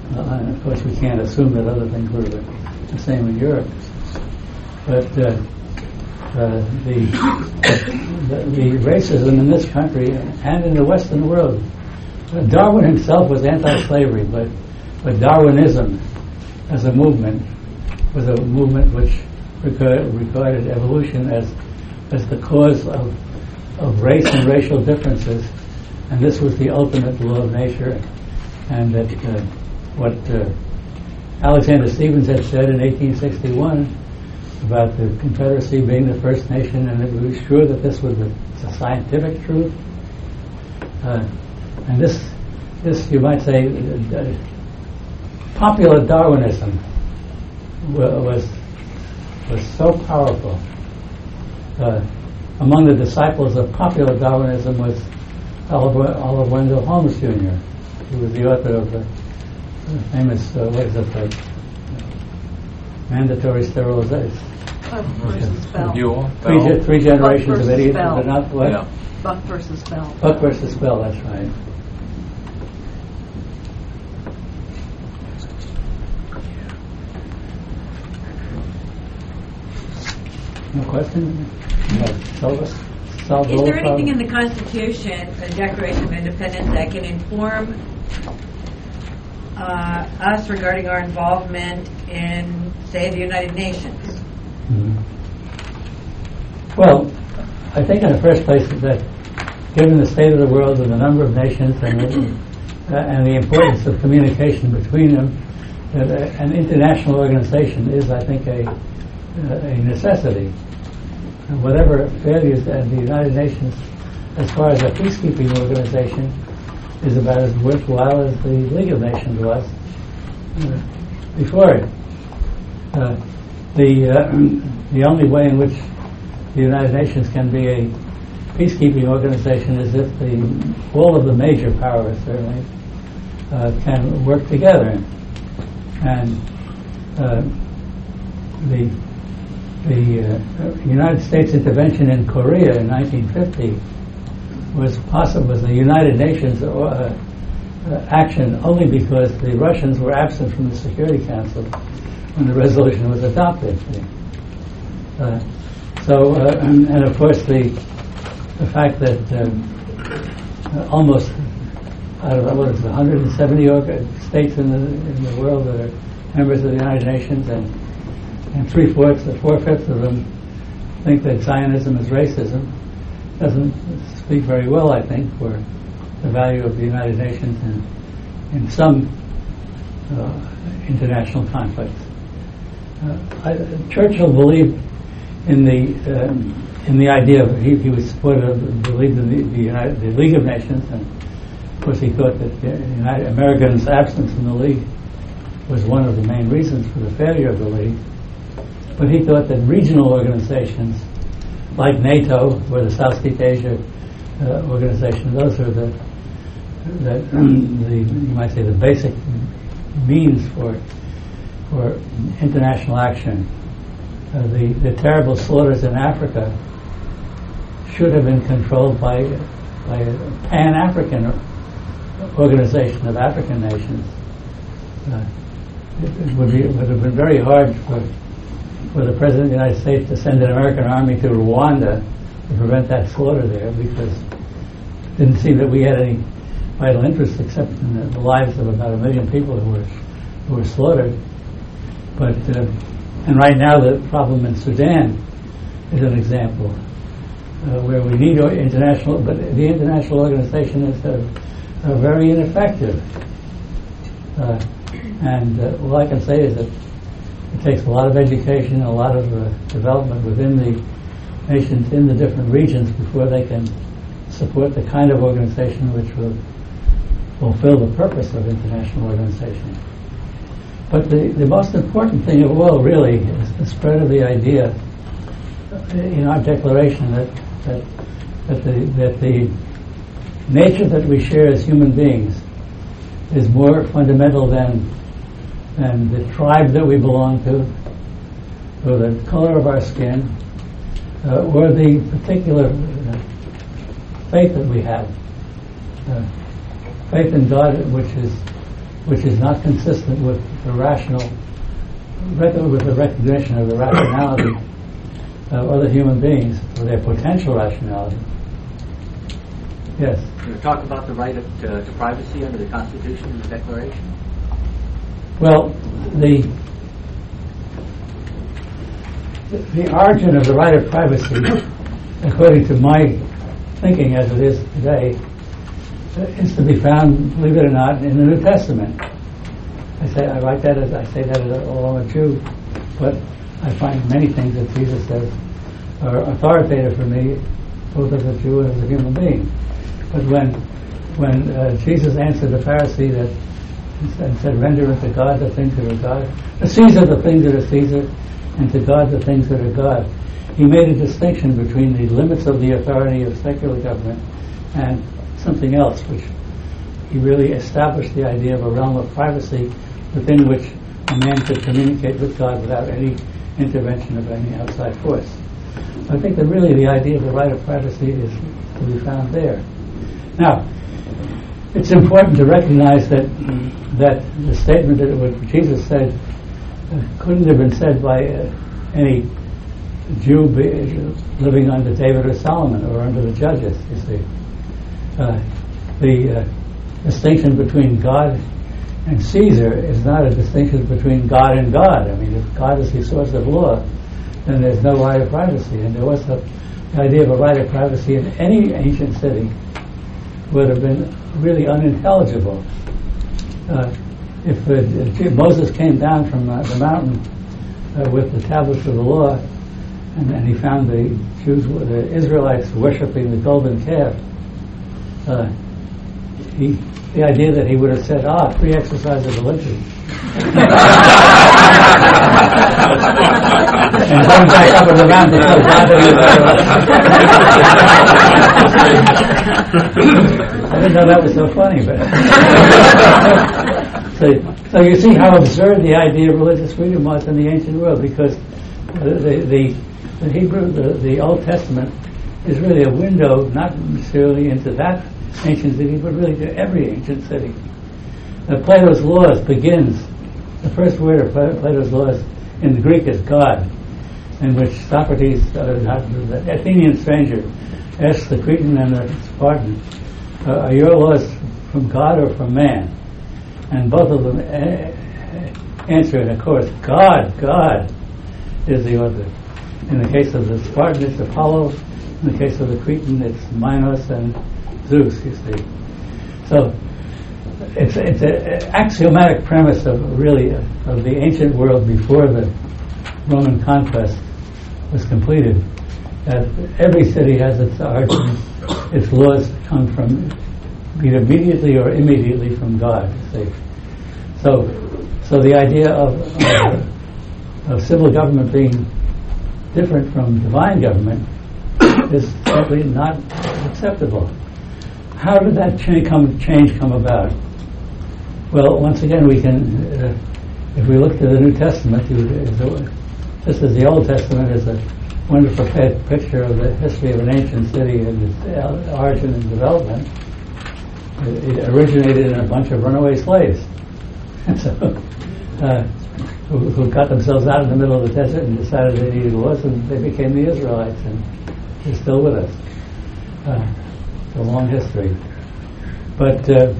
Uh, and of course, we can't assume that other things were the, the same in Europe. But uh, uh, the, the the racism in this country and in the Western world, uh, Darwin himself was anti-slavery, but but Darwinism as a movement was a movement which regarded, regarded evolution as as the cause of of race and racial differences, and this was the ultimate law of nature, and that uh, what uh, Alexander Stephens had said in eighteen sixty-one about the Confederacy being the first nation, and it was sure that this was the, the scientific truth. Uh, and this, this you might say, uh, popular Darwinism was was so powerful. Uh, among the disciples of popular Darwinism was Oliver, Oliver Wendell Holmes Junior He was the author of the famous, uh, what is it, uh, mandatory sterilization. Buck versus Bell. Buell, Three, Bell. ge- three generations Buck of idiots versus that are not what? Yeah. Buck versus Bell. Buck versus Bell, that's right. No question? No. Solve us? Solve Is all there the anything in problem? the Constitution, the Declaration of Independence, that can inform uh, us regarding our involvement in, say, the United Nations? Mhm. Well, I think in the first place that given the state of the world and the number of nations and the, uh, and the importance of communication between them, that uh, an international organization is, I think, a, uh, a necessity. And whatever failures that the United Nations, as far as a peacekeeping organization, is about as worthwhile as the League of Nations was uh, before it. Uh, the uh, the only way in which the United Nations can be a peacekeeping organization is if the all of the major powers certainly uh, can work together, and uh, the the uh, United States intervention in Korea in nineteen fifty was possible was the United Nations uh, uh, action only because the Russians were absent from the Security Council when the resolution was adopted. Uh, so, uh, and, and of course the the fact that um, uh, almost out of what is it, one hundred seventy orga- states in the in the world that are members of the United Nations, and and three fourths or four fifths of them think that Zionism is racism, doesn't speak very well, I think, for the value of the United Nations in in some uh, international conflicts. Uh, I, Churchill believed in the um, in the idea of he, he was supportive of, believed in the, the, United, the League of Nations, and of course he thought that the United, Americans' absence in the League was one of the main reasons for the failure of the League. But he thought that regional organizations like NATO or the Southeast Asia uh, organization, those are the the, the you might say the basic means for for international action. Uh, the, the terrible slaughters in Africa should have been controlled by by a Pan-African organization of African nations. Uh, it, it would be it would have been very hard for for the President of the United States to send an American army to Rwanda to prevent that slaughter there, because it didn't seem that we had any vital interest except in the, the lives of about a million people who were who were slaughtered. But uh, and right now the problem in Sudan is an example uh, where we need international, but the international organization is uh, uh, very ineffective. Uh, and uh, all I can say is that it takes a lot of education, a lot of uh, development within the nations in the different regions before they can support the kind of organization which will fulfill the purpose of international organization. But the, the most important thing of all, really, is the spread of the idea in our declaration that that that the, that the nature that we share as human beings is more fundamental than than the tribe that we belong to, or the color of our skin, uh, or the particular uh, faith that we have. Uh, faith in God, which is which is not consistent with the rational, with the recognition of the rationality of other human beings, or their potential rationality. Yes? Can you talk about the right of, to, to privacy under the Constitution and the Declaration? Well, the the origin of the right of privacy, according to my thinking as it is today, is to be found, believe it or not, in the New Testament. I say I write that as I say that as although I'm a Jew, but I find many things that Jesus says are authoritative for me, both as a Jew and as a human being. But when when uh, Jesus answered the Pharisee that and said, "Render unto God the things that are God, to Caesar the things that are Caesar, and to God the things that are God," he made a distinction between the limits of the authority of secular government and something else, which he really established the idea of a realm of privacy within which a man could communicate with God without any intervention of any outside force. So I think that really the idea of the right of privacy is to be found there. Now, it's important to recognize that that the statement that what Jesus said uh, couldn't have been said by uh, any Jew be, living under David or Solomon or under the judges, you see. Uh, the uh, distinction between God and Caesar is not a distinction between God and God. I mean, if God is the source of law, then there's no right of privacy. And there was a, the idea of a right of privacy in any ancient city would have been really unintelligible. Uh, if uh, Moses came down from uh, the mountain uh, with the tablets of the law, and, and he found the Jews, the Israelites, worshiping the golden calf, uh, he, the idea that he would have said, "Ah, free exercise of religion," and going back up on the mountain to tell God that he was I didn't know that was so funny, but so, so you see how absurd the idea of religious freedom was in the ancient world, because the the, the Hebrew, the, the Old Testament, is really a window not necessarily into that ancient city, but really to every ancient city. Now, Plato's Laws begins, the first word of Plato's Laws in the Greek is God, in which Socrates, uh, not, the Athenian stranger, asks the Cretan and the Spartan, uh, "Are your laws from God or from man?" And both of them uh, answer in a chorus, "God, God is the author." In the case of the Spartan, it's Apollo. In the case of the Cretan, it's Minos and Zeus, you see. So it's it's an axiomatic premise of really uh, of the ancient world before the Roman conquest was completed, that every city has its origin, its laws come from either immediately or immediately from God, you see. So, so the idea of, of, of civil government being different from divine government is simply not acceptable. How did that change come, change come about? Well, once again, we can, uh, if we look to the New Testament, you, just as the Old Testament is a wonderful picture of the history of an ancient city and its origin and development, it, it originated in a bunch of runaway slaves. so, uh, who, who got themselves out in the middle of the desert and decided they needed laws, and they became the Israelites, and they're still with us. Uh, it's a long history. But uh,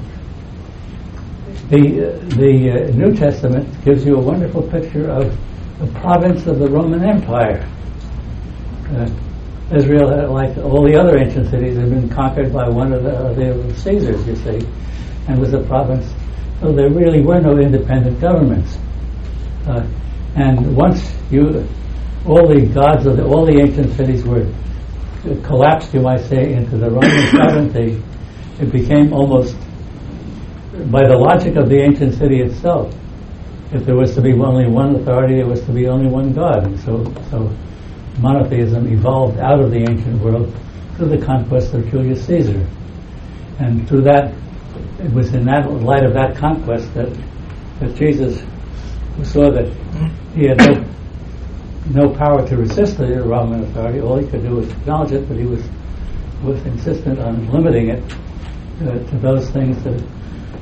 the the uh, New Testament gives you a wonderful picture of the province of the Roman Empire. Uh, Israel, like all the other ancient cities, had been conquered by one of the, of the Caesars, you see, and was a province. So there really were no independent governments. Uh, and once you, all the gods of the, all the ancient cities were collapsed, you might say, into the Roman sovereignty, it became almost, by the logic of the ancient city itself, if there was to be only one authority, there was to be only one God. And so, so monotheism evolved out of the ancient world through the conquest of Julius Caesar. And through that, it was in that light of that conquest that, that Jesus, who saw that he had no, no power to resist the Roman authority, all he could do was acknowledge it, but he was was insistent on limiting it uh, to those things that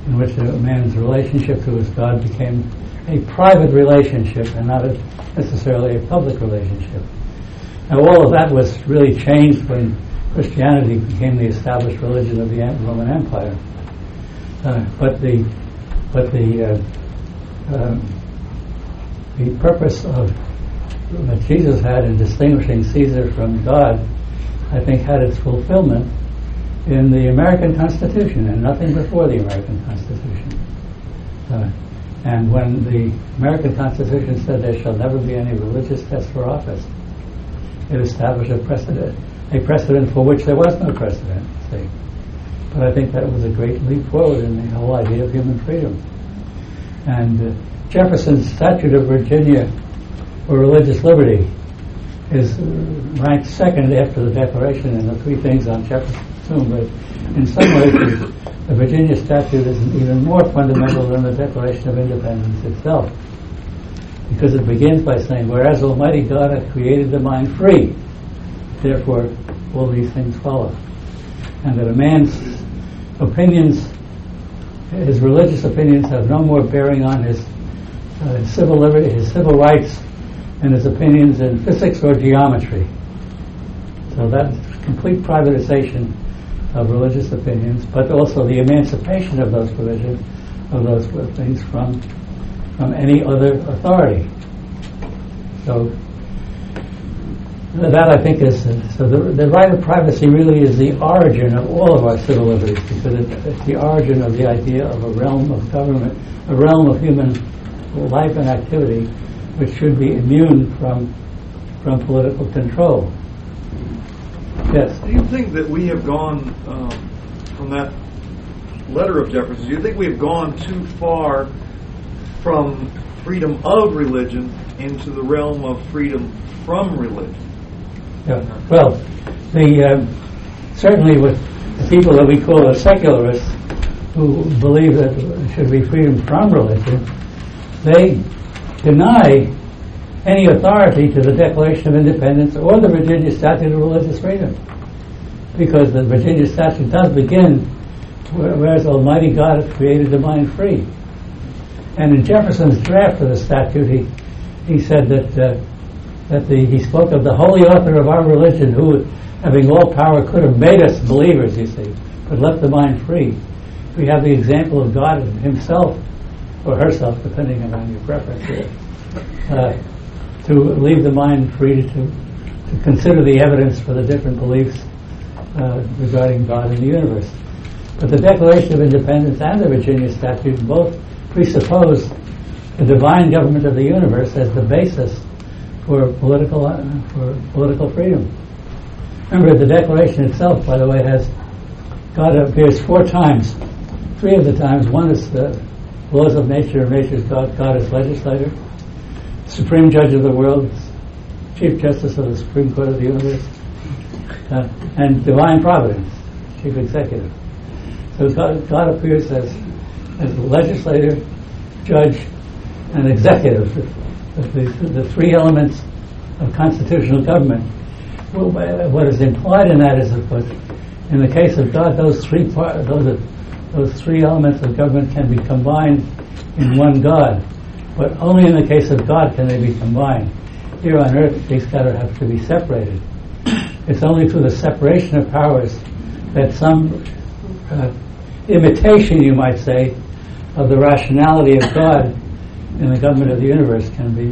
in which a man's relationship to his God became a private relationship and not a, necessarily a public relationship. Now, all of that was really changed when Christianity became the established religion of the Roman Empire. Uh, but the but the uh, uh, the purpose of that Jesus had in distinguishing Caesar from God, I think, had its fulfillment in the American Constitution and nothing before the American Constitution. Uh, and when the American Constitution said there shall never be any religious test for office, it established a precedent, a precedent for which there was no precedent. See? But I think that was a great leap forward in the whole idea of human freedom. And uh, Jefferson's Statute of Virginia for religious liberty is uh, ranked second after the Declaration and the three things on Jefferson's tomb. But in some ways, the, the Virginia Statute is even more fundamental than the Declaration of Independence itself, because it begins by saying, whereas Almighty God hath created the mind free, therefore all these things follow. And that a man's opinions, his religious opinions, have no more bearing on his uh, civil liberty, his civil rights, and his opinions in physics or geometry. So that's complete privatization of religious opinions, but also the emancipation of those religions, of those things from from any other authority. So that, I think, is so. The, the right of privacy really is the origin of all of our civil liberties, because it, it's the origin of the idea of a realm of government, a realm of human life and activity, which should be immune from from political control. Yes. Do you think that we have gone um, from that letter of Jefferson? Do you think we have gone too far from freedom of religion into the realm of freedom from religion? Yeah. Well, the uh, certainly with the people that we call the secularists, who believe that there should be freedom from religion, they deny any authority to the Declaration of Independence or the Virginia Statute of Religious Freedom, because the Virginia Statute does begin, whereas Almighty God hath created the mind free. And in Jefferson's draft of the statute, he he said that uh, that the he spoke of the holy author of our religion, who, having all power, could have made us believers, you see, but left the mind free. We have the example of God himself, or herself, depending on your preference here, uh, to leave the mind free to, to consider the evidence for the different beliefs uh, regarding God and the universe. But the Declaration of Independence and the Virginia Statute both presuppose the divine government of the universe as the basis for political uh, for political freedom. Remember, the Declaration itself, by the way, has God appears four times. Three of the times, one is the laws of nature, and nature's God, God is legislator, supreme judge of the world, chief justice of the Supreme Court of the universe, uh, and divine providence, chief executive. So God, God appears as as legislator, judge, and executive, the, the, the three elements of constitutional government. Well, what is implied in that is, of course, in the case of God, those three part, those are, those three elements of government can be combined in one God, but only in the case of God can they be combined. Here on earth, these gotta have to be separated. It's only through the separation of powers that some uh, imitation, you might say, of the rationality of God in the government of the universe can be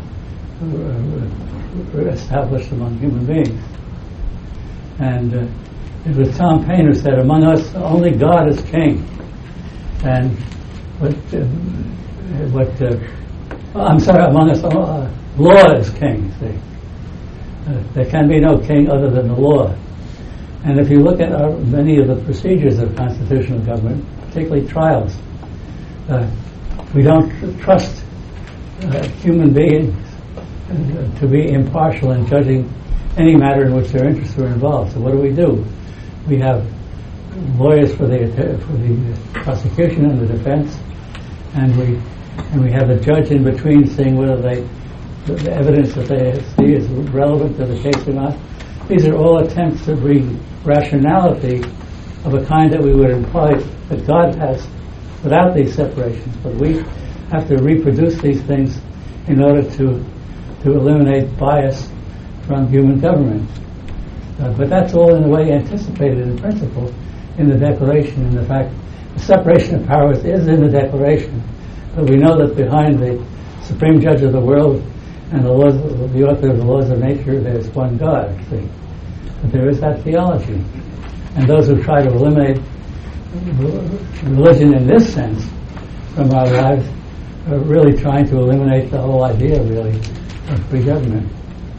uh, uh, established among human beings. And uh, it was Tom Paine who said, among us, only God is king. And what, uh, what uh, I'm sorry, among us, uh, law is king, see. Uh, there can be no king other than the law. And if you look at our, many of the procedures of constitutional government, particularly trials, uh, we don't trust uh, human beings uh, to be impartial in judging any matter in which their interests are involved. So what do we do? We have lawyers for the for the prosecution and the defense, and we and we have a judge in between, seeing whether they the evidence that they see is relevant to the case or not. These are all attempts to bring rationality of a kind that we would imply that God has without these separations. But we have to reproduce these things in order to to eliminate bias from human government. Uh, but that's all in a way anticipated in principle in the Declaration. In the fact, the separation of powers is in the Declaration, but we know that behind the Supreme Judge of the world and the, laws, the author of the laws of nature, there's one God. See, but there is that theology, and those who try to eliminate religion in this sense from our lives are really trying to eliminate the whole idea, really, of free government.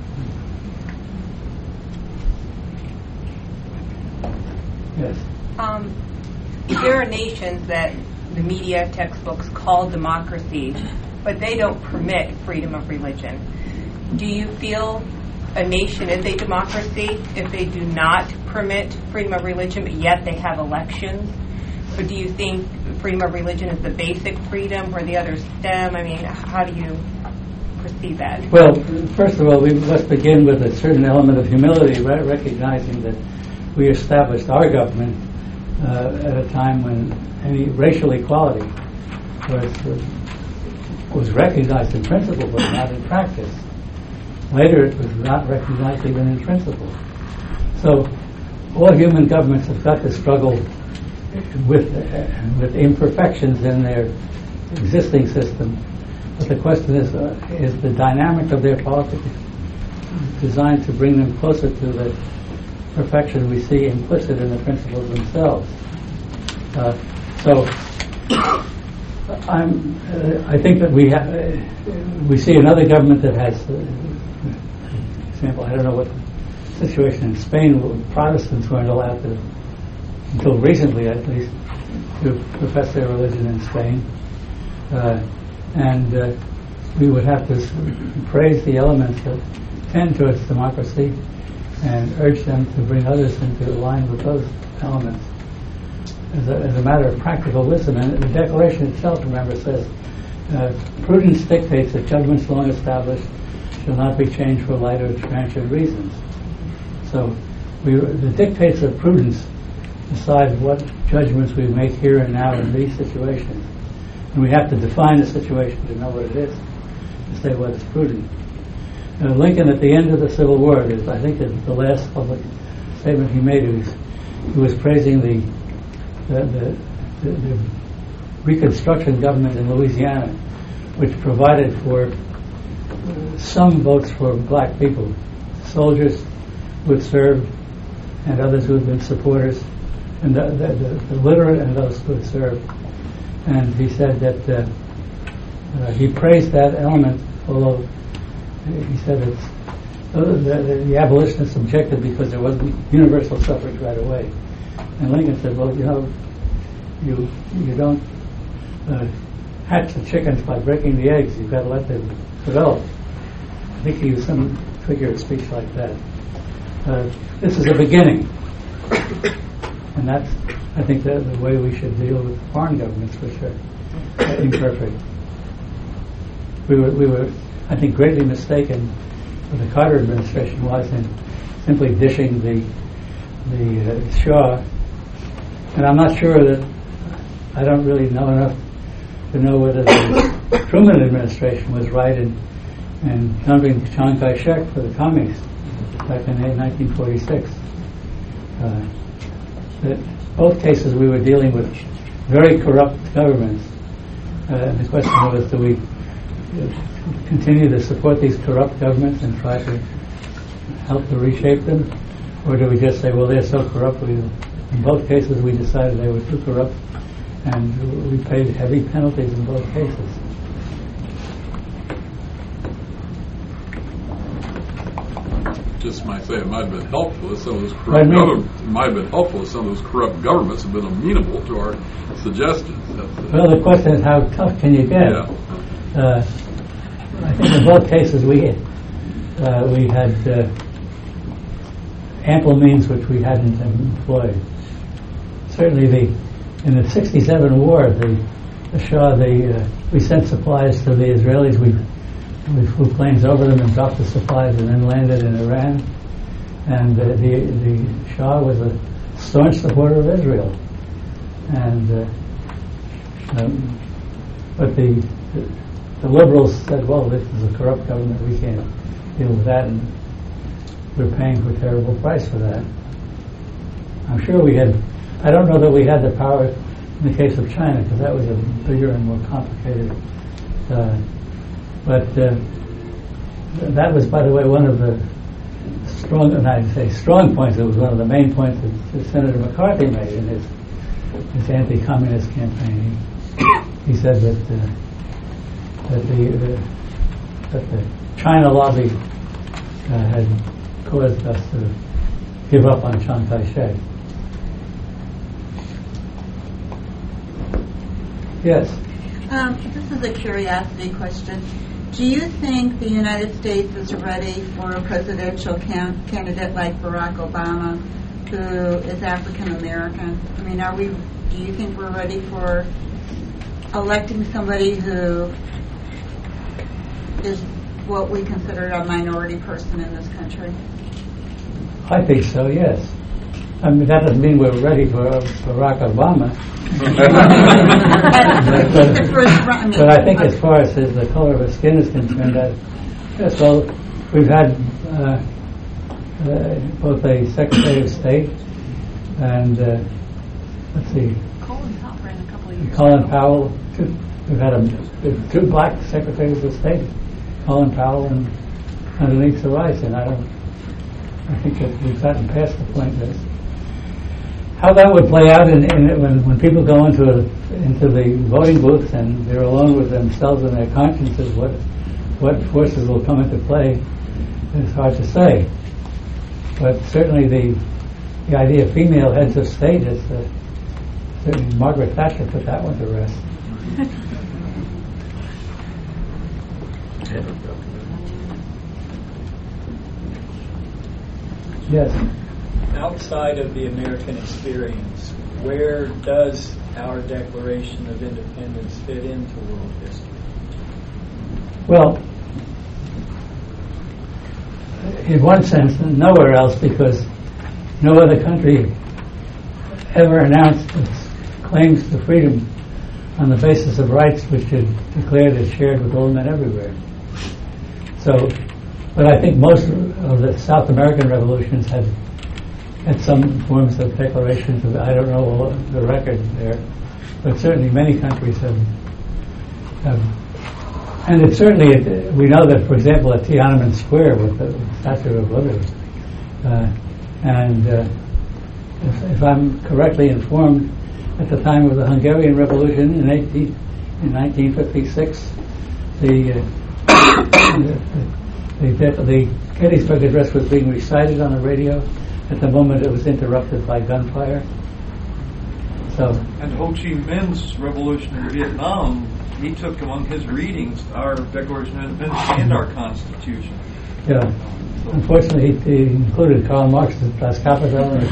Yes. Um, there are nations that the media textbooks call democracies, but they don't permit freedom of religion. Do you feel a nation is a democracy if they do not permit freedom of religion, but yet they have elections? Or do you think freedom of religion is the basic freedom where the others stem? I mean, how do you perceive that? Well, first of all, we must begin with a certain element of humility, re- recognizing that we established our government uh, at a time when any racial equality was, was was recognized in principle, but not in practice. Later, it was not recognized even in principle. So, all human governments have got to struggle with uh, with imperfections in their existing system. But the question is, uh, is the dynamic of their politics designed to bring them closer to the perfection we see implicit in the principles themselves? Uh, so, I'm, uh, I think that we have, uh, we see another government that has, uh, for example, I don't know what the situation in Spain, where Protestants weren't allowed to, until recently at least, to profess their religion in Spain. Uh, and uh, we would have to praise the elements that tend towards democracy and urge them to bring others into line with those elements. As a, as a matter of practical wisdom, and the Declaration itself, remember, says, uh, prudence dictates that judgments long established shall not be changed for light or transient reasons. So we, the dictates of prudence decide what judgments we make here and now in these situations. And we have to define the situation to know what it is, to say what is prudent. Uh, Lincoln, at the end of the Civil War, is, I think, is the last public statement he made. He was, he was praising the The, the, the, the Reconstruction government in Louisiana, which provided for some votes for black people, soldiers who had served and others who had been supporters, and the, the, the, the literate and those who had served. And he said that uh, uh, he praised that element, although he said it's, uh, the, the abolitionists objected because there wasn't universal suffrage right away. And Lincoln said, well, you know, you you don't uh, hatch the chickens by breaking the eggs. You've got to let them develop. I think he used some figure of speech like that. Uh, this is a beginning. And that's, I think, the, the way we should deal with foreign governments, which are imperfect. We were, we were, I think, greatly mistaken, what the Carter administration was in simply dishing the, the uh, Shah. And I'm not sure that, I don't really know enough to know whether the Truman administration was right in, in dumping Chiang Kai-shek for the communists back in nineteen forty-six. Uh, that both cases we were dealing with very corrupt governments. Uh, and the question was, do we continue to support these corrupt governments and try to help to reshape them? Or do we just say, well, they're so corrupt, we in both cases, we decided they were too corrupt, and we paid heavy penalties in both cases. Just might say it might have been helpful if some of those corrupt governments might have been helpful if some of those corrupt governments have been amenable to our suggestions. That's well, the question is, how tough can you get? Yeah. Uh, I think in both cases we uh, we had uh, ample means which we hadn't employed. Certainly, the in the sixty-seven war, the, the Shah, the uh, we sent supplies to the Israelis. We we flew planes over them and dropped the supplies, and then landed in Iran. And uh, the the Shah was a staunch supporter of Israel, and uh, Um, but the, the the liberals said, well, this is a corrupt government, we can't deal with that, and we're paying for a terrible price for that. I'm sure we had, I don't know that we had the power in the case of China, because that was a bigger and more complicated, uh, but uh, that was, by the way, one of the strong, and I'd say strong points, it was one of the main points that, that Senator McCarthy made in his, his anti-communist campaign. He, he said that uh, that the, the that the China lobby uh, had caused us to give up on Chiang Kai-shek. Yes. Um, this is a curiosity question. Do you think the United States is ready for a presidential can- candidate like Barack Obama, who is African American? I mean, are we? Do you think we're ready for electing somebody who is what we consider a minority person in this country? I think so, yes. I mean, that doesn't mean we're ready for uh, Barack Obama. but, but I think as far as his, the color of his skin is concerned, that, yes, well, we've had uh, uh, both a Secretary of State and, uh, let's see, Colin Powell ran a couple of years Colin ago. Powell. Two, we've had a, two black Secretaries of State, Colin Powell and Condoleezza Rice, and I don't, I think that we've gotten past the point that how that would play out in, in when, when people go into a, into the voting booths and they're alone with themselves and their consciences, what what forces will come into play is hard to say. But certainly the the idea of female heads of state is uh, certainly Margaret Thatcher put that one to rest. Yes. Outside of the American experience, where does our Declaration of Independence fit into world history? Well, in one sense, nowhere else, because no other country ever announced its claims to freedom on the basis of rights which it declared as shared with all men everywhere. So, but I think most of the South American revolutions had had some forms of declarations of, I don't know the record there, but certainly many countries have, have and it certainly, it, we know that, for example, at Tiananmen Square with the Statue of Liberty, uh, and uh, if, if I'm correctly informed, at the time of the Hungarian Revolution in, eighteen, in nineteen fifty-six, the, uh, the, the, the Gettysburg Address was being recited on the radio. At the moment, it was interrupted by gunfire. So, and Ho Chi Minh's revolution in Vietnam, he took among his readings our Declaration of Independence and our Constitution. Yeah. Unfortunately, he, he included Karl Marx's Das Kapital and the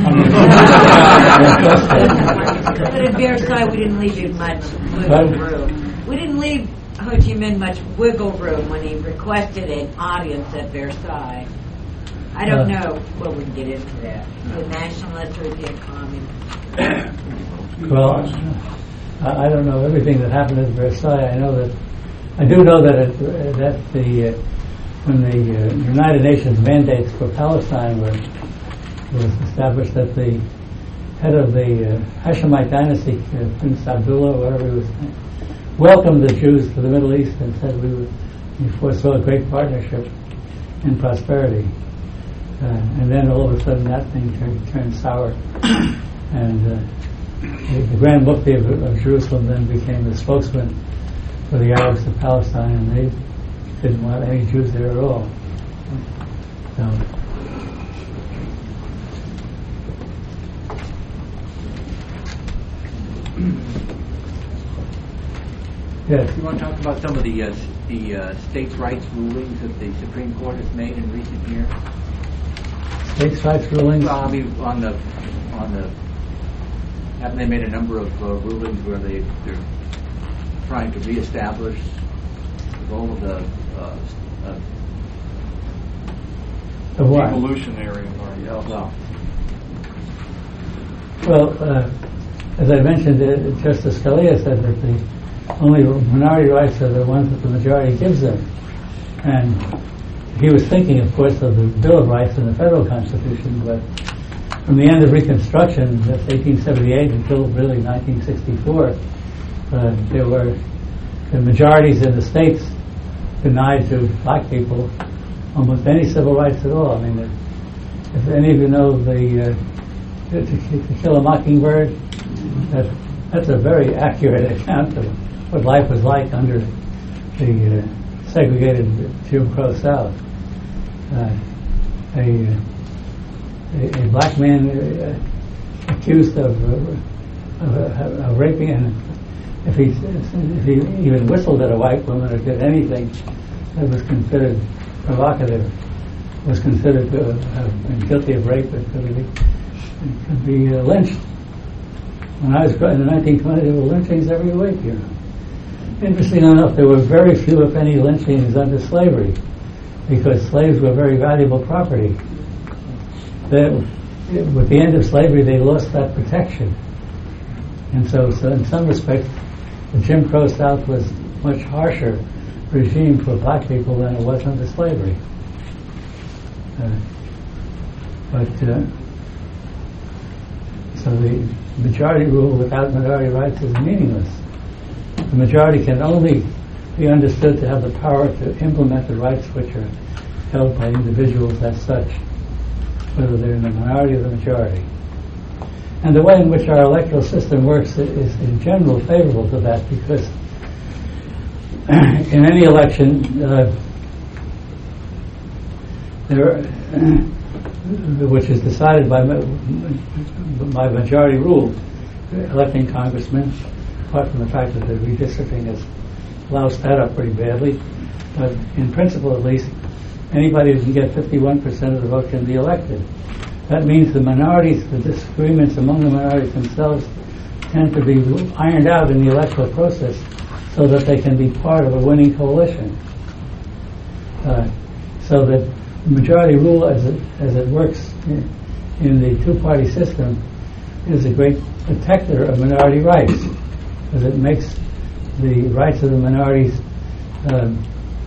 Communist. But at Versailles, we didn't leave him much wiggle room. We didn't leave Ho Chi Minh much wiggle room when he requested an audience at Versailles. I don't uh, know. Well, we can get into that. The nationalists or the communists. Well, I, I don't know everything that happened at Versailles. I know that I do know that it, uh, that the uh, when the uh, United Nations mandates for Palestine were was established, that the head of the uh, Hashemite dynasty, uh, Prince Abdullah, or whatever he was, welcomed the Jews to the Middle East and said we would we foresaw a great partnership in prosperity. Uh, and then all of a sudden that thing turned, turned sour, and uh, the, the Grand Mufti of, of Jerusalem then became the spokesman for the Arabs of Palestine, and they didn't want any Jews there at all. So, yes. You want to talk about some of the uh, the uh, states' rights rulings that the Supreme Court has made in recent years? States' rights rulings? Well, I mean, on the on the haven't they made a number of uh, rulings where they they're trying to reestablish the role of the uh, uh, the what? Evolutionary party. Well, well uh, as I mentioned, uh, Justice Scalia said that the only minority rights are the ones that the majority gives them. And he was thinking, of course, of the Bill of Rights in the federal Constitution, but from the end of Reconstruction, that's eighteen seventy-eight until really nineteen sixty-four, uh, there were the majorities in the states denied to black people almost any civil rights at all. I mean, if any of you know the uh, to, to Kill a Mockingbird, that, that's a very accurate account of what life was like under the uh, segregated Jim Crow South. Uh, a, a, a black man uh, accused of, uh, of, uh, of raping, and if he, if he even whistled at a white woman or did anything that was considered provocative, was considered to have been guilty of rape, it could be, it could be uh, lynched. When I was in the nineteen twenties, there were lynchings every week, you know. Interesting enough, there were very few, if any, lynchings under slavery, because slaves were very valuable property. They, with the end of slavery, they lost that protection. And so, so in some respects, the Jim Crow South was much harsher regime for black people than it was under slavery. Uh, but, uh, so the majority rule without minority rights is meaningless. The majority can only be understood to have the power to implement the rights which are held by individuals as such, whether they're in the minority or the majority. And the way in which our electoral system works is in general favorable to that, because in any election, uh, there, which is decided by by majority rule, electing congressmen, apart from the fact that the redistricting has loused that up pretty badly, but in principle at least, anybody who can get fifty-one percent of the vote can be elected. That means the minorities, the disagreements among the minorities themselves tend to be ironed out in the electoral process so that they can be part of a winning coalition. Uh, so that the majority rule as it, as it works in, in the two-party system is a great protector of minority rights, because it makes the rights of the minorities um,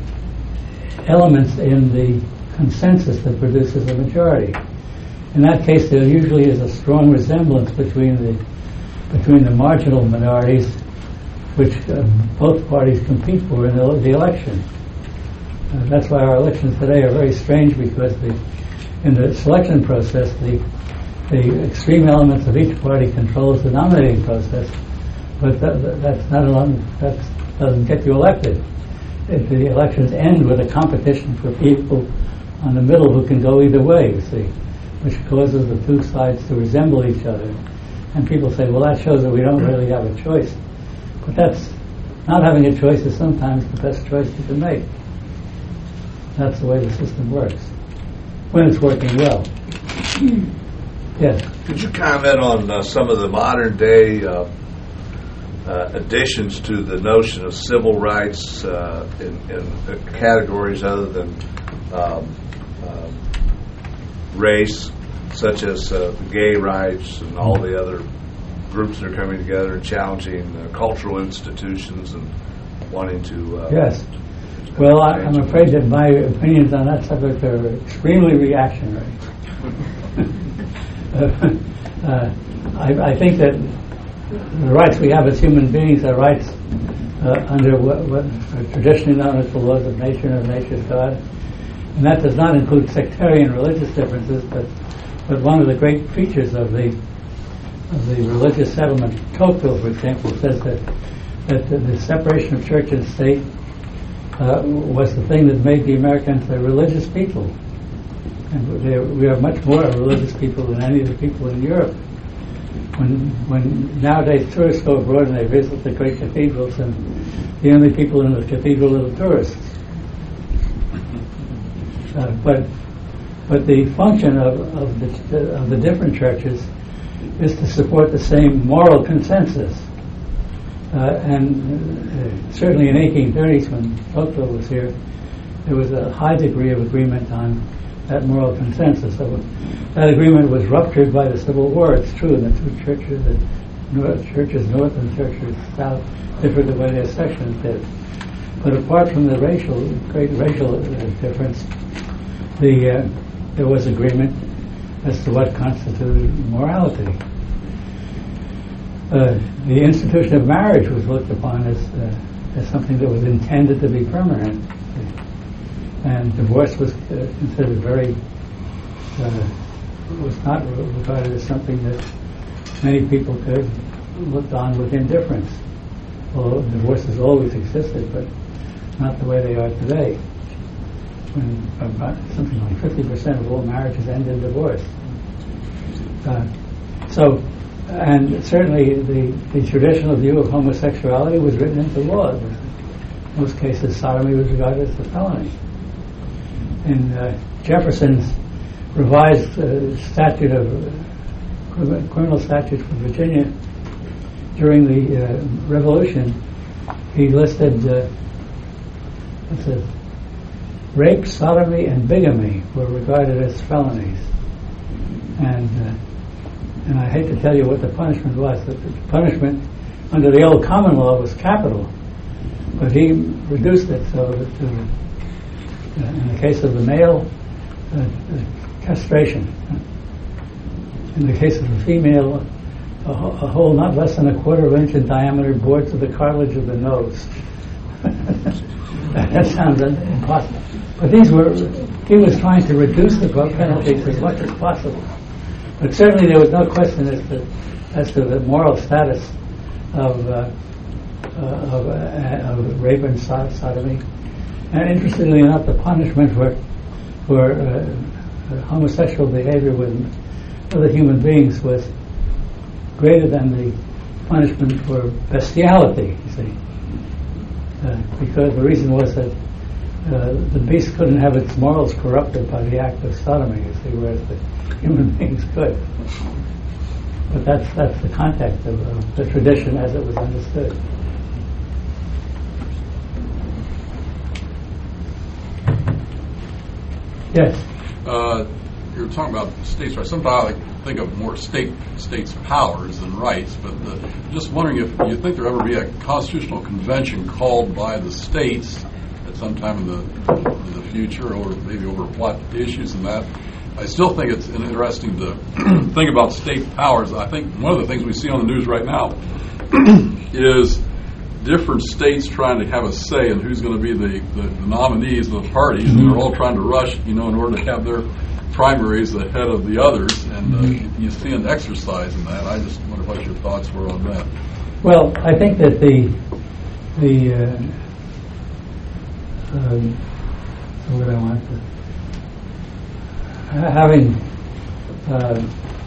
elements in the consensus that produces a majority. In that case, there usually is a strong resemblance between the between the marginal minorities, which uh, both parties compete for in the, the election. Uh, that's why our elections today are very strange, because the, in the selection process, the the extreme elements of each party controls the nominating process, but that, that's not alone, that doesn't get you elected. If the elections end with a competition for people on the middle who can go either way, you see, which causes the two sides to resemble each other. And people say, well, that shows that we don't really have a choice. But that's, not having a choice is sometimes the best choice you can make. That's the way the system works, when it's working well. Yes? Could you comment on uh, some of the modern day uh, uh, additions to the notion of civil rights uh, in, in categories other than um, uh, race, such as uh, gay rights and all the other groups that are coming together and challenging uh, cultural institutions and wanting to... Uh, yes. Well, I, I'm afraid that my opinions on that subject are extremely reactionary. uh, uh, I, I think that the rights we have as human beings are rights uh, under what, what are traditionally known as the laws of nature and of nature's God. And that does not include sectarian religious differences, but but one of the great features of the of the religious settlement, Tocqueville, for example, says that that the, the separation of church and state uh, was the thing that made the Americans a religious people. And they, we are much more a religious people than any of the people in Europe. When when nowadays tourists go abroad and they visit the great cathedrals, and the only people in the cathedral are the tourists. Uh, but but the function of, of, the, of the different churches is to support the same moral consensus. Uh, and uh, certainly in eighteen thirties, when Tocqueville was here, there was a high degree of agreement on that moral consensus. So that agreement was ruptured by the Civil War. It's true, and the two churches that north, churches north and churches south differed the way their sections did. But apart from the racial, great racial uh, difference, the uh, there was agreement as to what constituted morality. Uh, the institution of marriage was looked upon as uh, as something that was intended to be permanent, and divorce was uh, considered very uh, was not regarded as something that many people could look on with indifference. Although divorces always existed, but not the way they are today. When about something like fifty percent of all marriages end in divorce. Uh, so, and certainly the, the traditional view of homosexuality was written into law. In most cases, sodomy was regarded as a felony. In uh, Jefferson's revised uh, statute of uh, criminal statute for Virginia during the uh, Revolution, he listed uh, what's it, rape, sodomy, and bigamy were regarded as felonies. And uh, and I hate to tell you what the punishment was. The, the punishment under the old common law was capital, but he reduced it so that uh, in the case of the male, uh, uh, castration. In the case of the female, a, a hole not less than a quarter of an inch in diameter bored to the cartilage of the nose. That sounds impossible. But these were, he was trying to reduce the penalties as much as possible. But certainly there was no question as to, as to the moral status of, uh, uh, of, uh, of rape and sod- sodomy. And interestingly enough, the punishment for, for uh, homosexual behavior with other human beings was greater than the punishment for bestiality, you see. Uh, because the reason was that uh, the beast couldn't have its morals corrupted by the act of sodomy, you see, whereas the human beings could. But that's that's the context of uh, the tradition as it was understood. Yes. Uh, you're talking about states' rights. Sometimes I think of more state states' powers than rights, but uh, just wondering if you think there ever be a constitutional convention called by the states at some time in the in the future, or maybe over what issues and that. I still think it's interesting to think about state powers. I think one of the things we see on the news right now is different states trying to have a say in who's going to be the, the, the nominees of the parties, and they're all trying to rush, you know, in order to have their primaries ahead of the others, and uh, you, you see an exercise in that. I just wonder what your thoughts were on that. Well, I think that the the uh, um, what I want to having uh,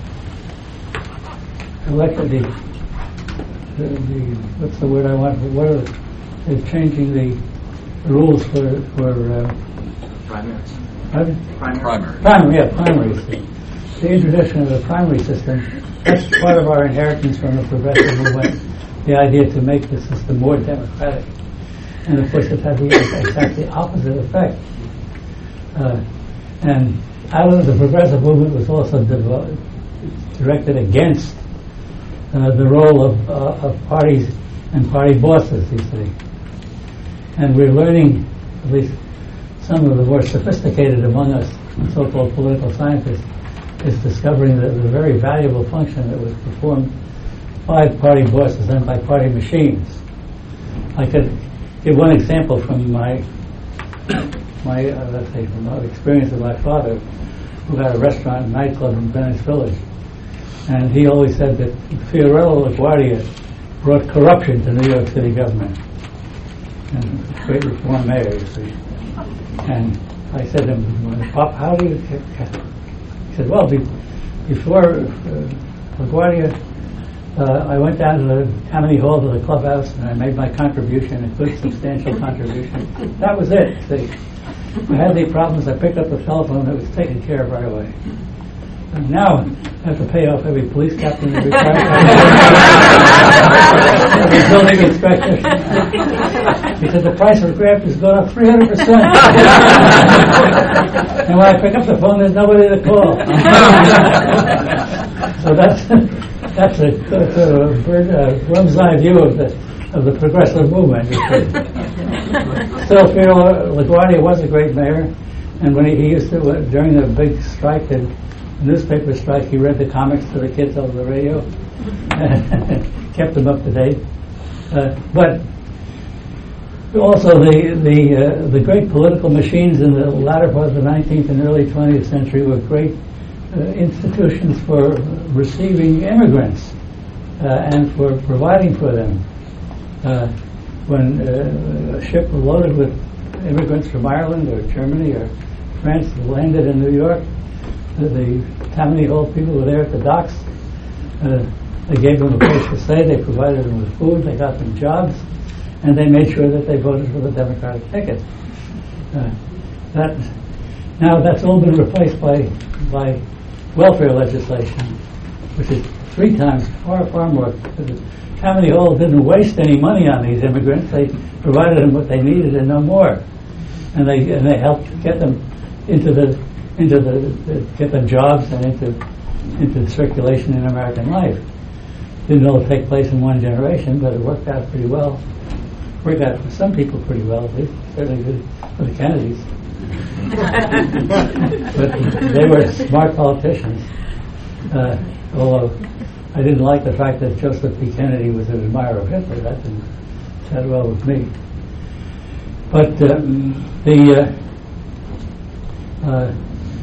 elected the, the, the what's the word I want? What are they changing the rules for for uh, primaries? Primary. Primary. Primary, yeah, primaries. The, the introduction of the primary system, that's part of our inheritance from the progressive movement, the idea to make the system more democratic. And of course it had the exactly opposite effect. Uh, and out of the progressive movement was also devo- directed against uh, the role of, uh, of parties and party bosses, you see. And we're learning, at least some of the more sophisticated among us, so-called political scientists, is discovering the, the very valuable function that was performed by party bosses and by party machines. I could give one example from my my uh, let's say from the experience of my father, who had a restaurant and nightclub in Greenwich Village, and he always said that Fiorello LaGuardia brought corruption to New York City government, and great reform mayor, you see. And I said to him, "Pop, how do you?" He said, "Well, be, before uh, LaGuardia, uh, I went down to the Tammany Hall to the clubhouse, and I made my contribution, a good substantial contribution. That was it. See, if I had any problems, I picked up the telephone, and it was taken care of right away. And now I have to pay off every police captain, every fire captain, every building inspector." He said, "The price of graft has gone up three hundred percent. And when I pick up the phone, there's nobody to call." So that's that's a, that's a bird, uh, worm's eye view of the of the progressive movement. Still, you know, LaGuardia was a great mayor, and when he, he used to uh, during the big strike, the newspaper strike, he read the comics to the kids over the radio, and kept them up to date. Uh, but also the the uh, the great political machines in the latter part of the nineteenth and early twentieth century were great uh, institutions for receiving immigrants uh, and for providing for them. Uh, when uh, a ship loaded with immigrants from Ireland or Germany or France landed in New York, the, the Tammany Hall people were there at the docks. Uh, they gave them a place to stay. They provided them with food. They got them jobs, and they made sure that they voted for the Democratic ticket. Uh, that now that's all been replaced by by welfare legislation, which is three times far far more. Tammany Hall didn't waste any money on these immigrants. They provided them what they needed and no more, and they and they helped get them into the into the, the get them jobs and into into circulation in American life. Didn't all take place in one generation, but it worked out pretty well. Worked out for some people pretty well. At least certainly did for the Kennedys. But they were smart politicians. Uh, although I didn't like the fact that Joseph P. Kennedy was an admirer of Hitler. That didn't set well with me. But um, the uh, uh,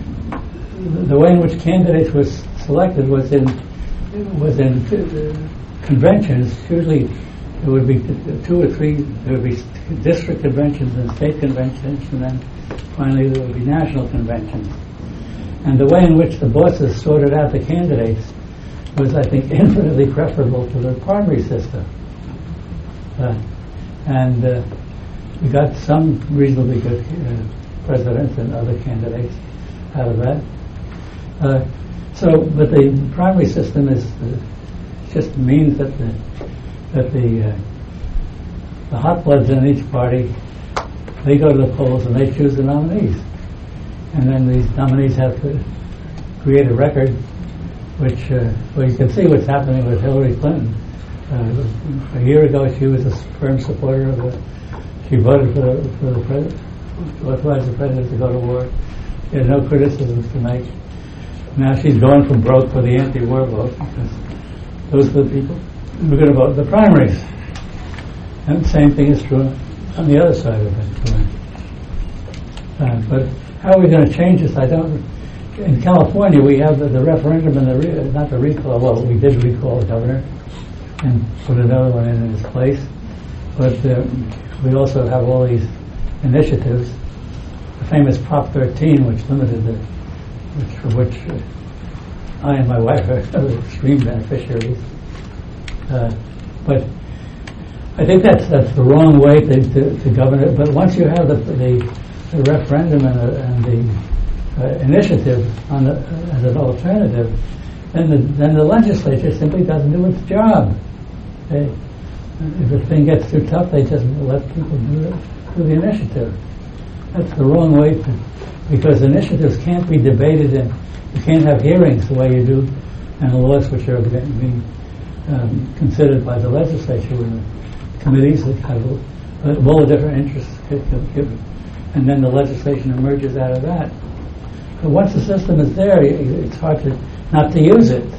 the way in which candidates were selected was in was in uh, conventions. Usually, there would be two or three. There would be district conventions and state conventions, and then finally there would be national conventions. And the way in which the bosses sorted out the candidates was, I think, infinitely preferable to the primary system. Uh, and uh, we got some reasonably good uh, presidents and other candidates out of that. Uh, so, but the primary system is uh, just means that the that the uh, the hot bloods in each party, they go to the polls and they choose the nominees, and then these nominees have to create a record. Which, uh, well, you can see what's happening with Hillary Clinton. Uh, a year ago, she was a firm supporter of the. She voted for the for the president, authorized the president to go to war. She had no criticisms to make. Now she's going from broke for the anti-war vote because those are the people who are going to vote in the primaries. And the same thing is true on the other side of it. Uh, but how are we going to change this? I don't. In California, we have the, the referendum and the re, not the recall. Well, we did recall the governor and put another one in his place. But uh, we also have all these initiatives. The famous Prop thirteen, which limited the, which for which uh, I and my wife are extreme beneficiaries. Uh, but I think that's that's the wrong way to, to, to govern it. But once you have the the, the referendum and the, and the Uh, initiative on the, uh, as an alternative, then the, then the legislature simply doesn't do its job. They, if the thing gets too tough, they just let people do, it, do the initiative. That's the wrong way to, because initiatives can't be debated and you can't have hearings the way you do and the laws which are being um, considered by the legislature in the committees that have uh, all the different interests given, and then the legislation emerges out of that. But once the system is there, it's hard to not to use it.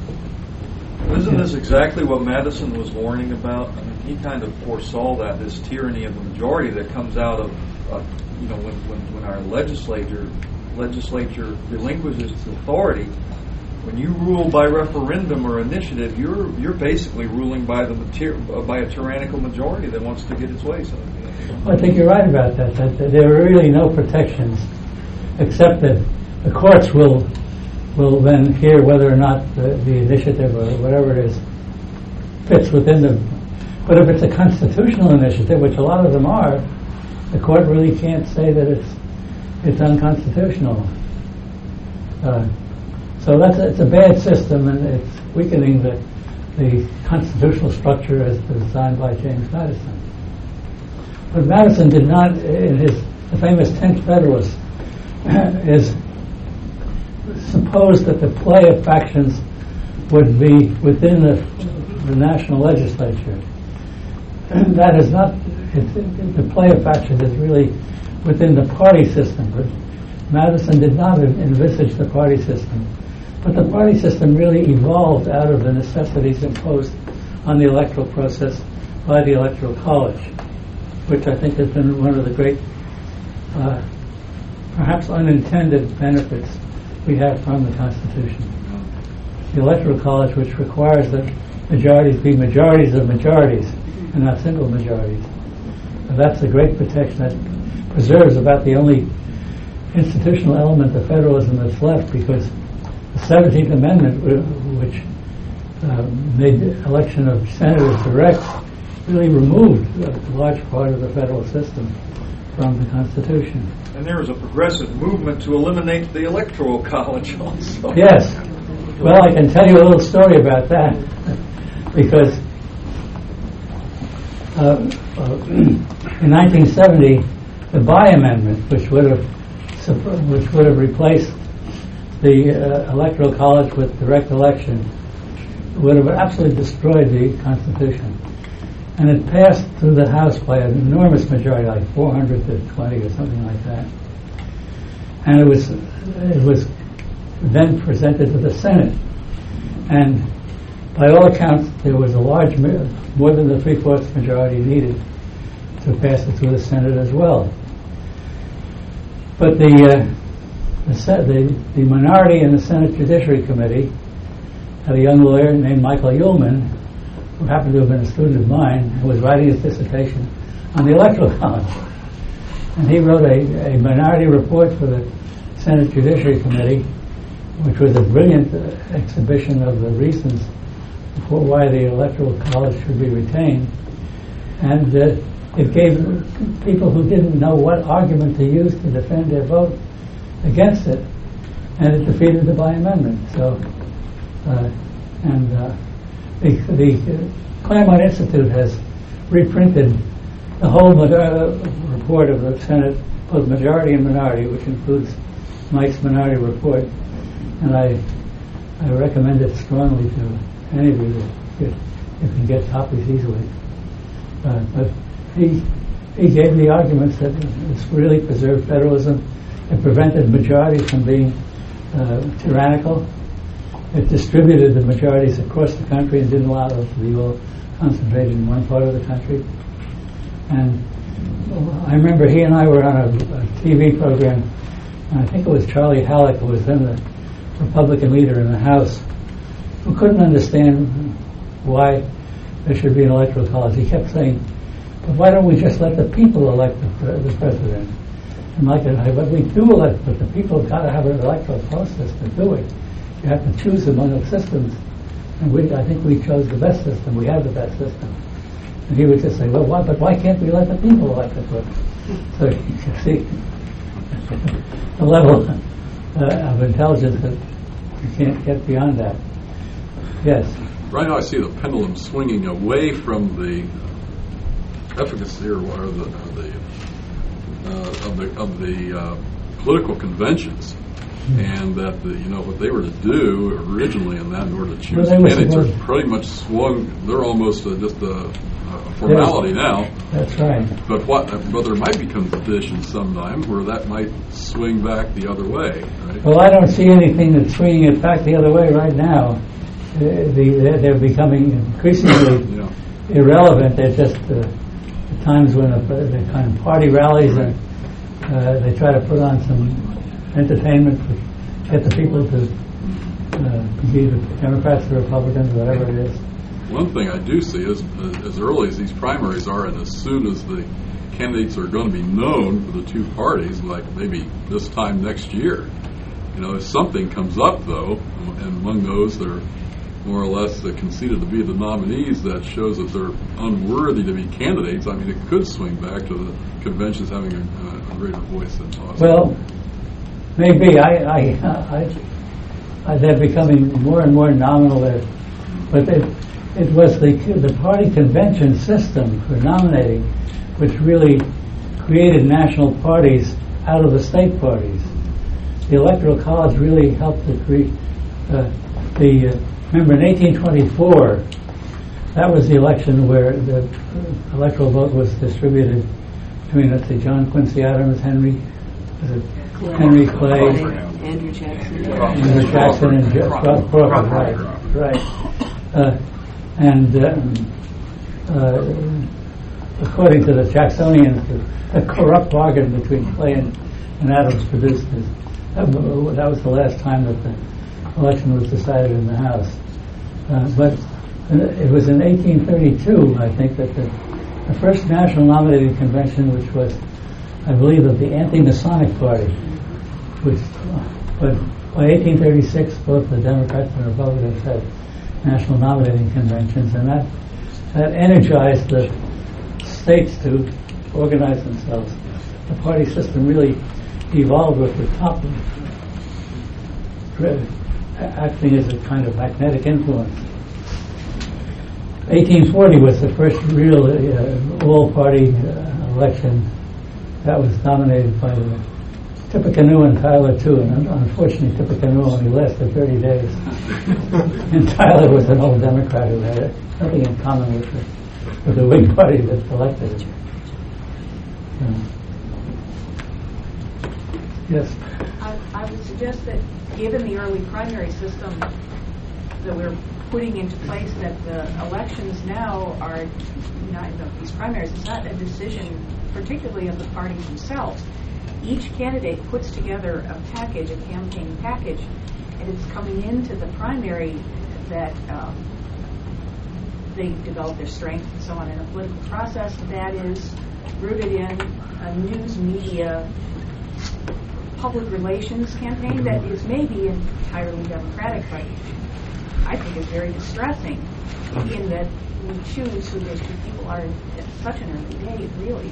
Isn't this exactly what Madison was warning about? I mean, he kind of foresaw that, this tyranny of the majority that comes out of, uh, you know, when, when, when our legislature legislature relinquishes its authority. When you rule by referendum or initiative, you're you're basically ruling by the mater- by a tyrannical majority that wants to get its way. So, well, I think you're right about that. That, that there are really no protections, except that the courts will will then hear whether or not the, the initiative or whatever it is fits within the. But if it's a constitutional initiative, which a lot of them are, the court really can't say that it's it's unconstitutional. Uh, so that's a, it's a bad system, and it's weakening the the constitutional structure as designed by James Madison. But Madison did not, in his the famous tenth Federalist, is supposed that the play of factions would be within the, the national legislature. And that is not, it, it, the play of factions is really within the party system. But Madison did not envisage the party system. But the party system really evolved out of the necessities imposed on the electoral process by the Electoral College, which I think has been one of the great, uh, perhaps unintended benefits we have from the Constitution. The Electoral College, which requires that majorities be majorities of majorities and not single majorities. And that's a great protection that preserves about the only institutional element of federalism that's left, because the seventeenth Amendment, which uh, made the election of senators direct, really removed a large part of the federal system from the Constitution. And there was a progressive movement to eliminate the Electoral College also. Yes. Well, I can tell you a little story about that, because uh, uh, in nineteen seventy, the Bayh Amendment, which would have which would have replaced the uh, Electoral College with direct election, would have absolutely destroyed the Constitution. And it passed through the House by an enormous majority, like four hundred to twenty or something like that. And it was it was then presented to the Senate. And by all accounts, there was a large, more than the three-fourths majority needed to pass it through the Senate as well. But the, uh, the, the, the minority in the Senate Judiciary Committee had a young lawyer named Michael Ullman, who happened to have been a student of mine, and was writing his dissertation on the Electoral College. And he wrote a, a minority report for the Senate Judiciary Committee, which was a brilliant uh, exhibition of the reasons for why the Electoral College should be retained. And uh, it gave people who didn't know what argument to use to defend their vote against it, and it defeated the Bayh Amendment. So, uh, and uh, the, the Claremont Institute has reprinted the whole uh, report of the Senate, both majority and minority, which includes Mike's minority report, and I I recommend it strongly to any of you if you can get copies easily. Uh, but he he gave the arguments that it's really preserved federalism. It prevented majorities from being uh, tyrannical. It distributed the majorities across the country and didn't allow them to be all concentrated in one part of the country. And I remember he and I were on a, a T V program, and I think it was Charlie Halleck, who was then the Republican leader in the House, who couldn't understand why there should be an electoral college. He kept saying, but why don't we just let the people elect the, the president? And Mike and I, but we do elect, but the people have got to have an electoral process to do it. You have to choose among the systems. And we, I think we chose the best system. We have the best system. And he would just say, well, why, but why can't we let the people elect the president? So you can see the level uh, of intelligence that you can't get beyond that. Yes? Right now I see the pendulum swinging away from the efficacy or, or the, or the uh, of the of the uh, political conventions, mm-hmm. and that the, you know what they were to do originally in that in order to choose well, candidates are pretty much swung. They're almost uh, just a, a formality yes. now. That's right. But what? But there might become conditions sometime where that might swing back the other way. Right? Well, I don't see anything that's swinging it back the other way right now. Uh, the, they're becoming increasingly yeah. irrelevant. They're just uh, times when a, the kind of party rallies and uh, they try to put on some entertainment to get the people to uh, be the Democrats or Republicans, whatever it is. One thing I do see is uh, as early as these primaries are, and as soon as the candidates are going to be known for the two parties, like maybe this time next year, you know, if something comes up though, and among those that are more or less uh, conceded to be the nominees, that shows that they're unworthy to be candidates, I mean, it could swing back to the conventions having a, uh, a greater voice than possible. Well, maybe. I, I, I, I, they're becoming more and more nominal there. But it, it was the, the party convention system for nominating which really created national parties out of the state parties. The Electoral College really helped to create uh, the uh, remember in eighteen twenty-four, that was the election where the electoral vote was distributed between, let's see, John Quincy Adams, Henry, was it Henry Clay, Andrew Jackson, Andrew Jackson, and Crawford. Crawford, right, right. Uh, and um, uh, according to the Jacksonians, the, the corrupt bargain between Clay and, and Adams produced this. That, that was the last time that the election was decided in the House. Uh, but it was in eighteen thirty-two, I think, that the, the first national nominating convention, which was, I believe, of the anti-Masonic Party, which, but by eighteen thirty-six, both the Democrats and Republicans had national nominating conventions, and that that energized the states to organize themselves. The party system really evolved with the top acting as a kind of magnetic influence. eighteen forty was the first real uh, all-party uh, election that was dominated by the Tippecanoe and Tyler too, and unfortunately Tippecanoe only lasted thirty days. And Tyler was an old Democrat who had nothing in common with the, with the Whig Party that elected him. Uh, yes? I, I would suggest that given the early primary system that we're putting into place, that the elections now are not, these primaries, it's not a decision particularly of the parties themselves. Each candidate puts together a package, a campaign package, and it's coming into the primary that um, they develop their strength and so on in a political process that is rooted in a news media public relations campaign that is maybe entirely democratic, but I think is very distressing in that we choose who those two people are at such an early date, really.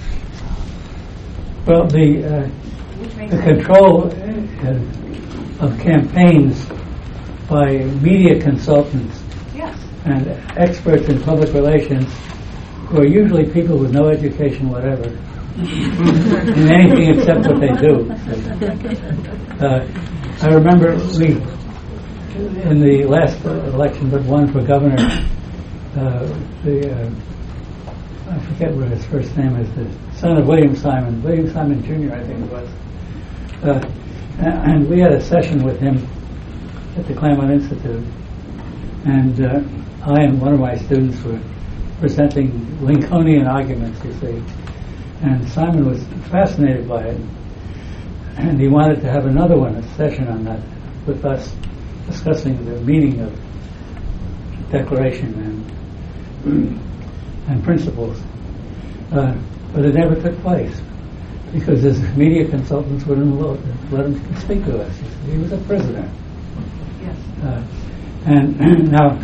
Well, the, uh, the control uh, of campaigns by media consultants yes. and experts in public relations, who are usually people with no education whatever, in anything except what they do. Uh, I remember we, in the last uh, election but one for governor, uh, the uh, I forget what his first name is, the son of William Simon, William Simon Junior I think it was. Uh, and we had a session with him at the Claremont Institute, and uh, I and one of my students were presenting Lincolnian arguments, you see. And Simon was fascinated by it, and he wanted to have another one, a session on that, with us discussing the meaning of declaration and and principles. Uh, but it never took place because his media consultants wouldn't let him speak to us. He was a prisoner. Yes. Uh, and now,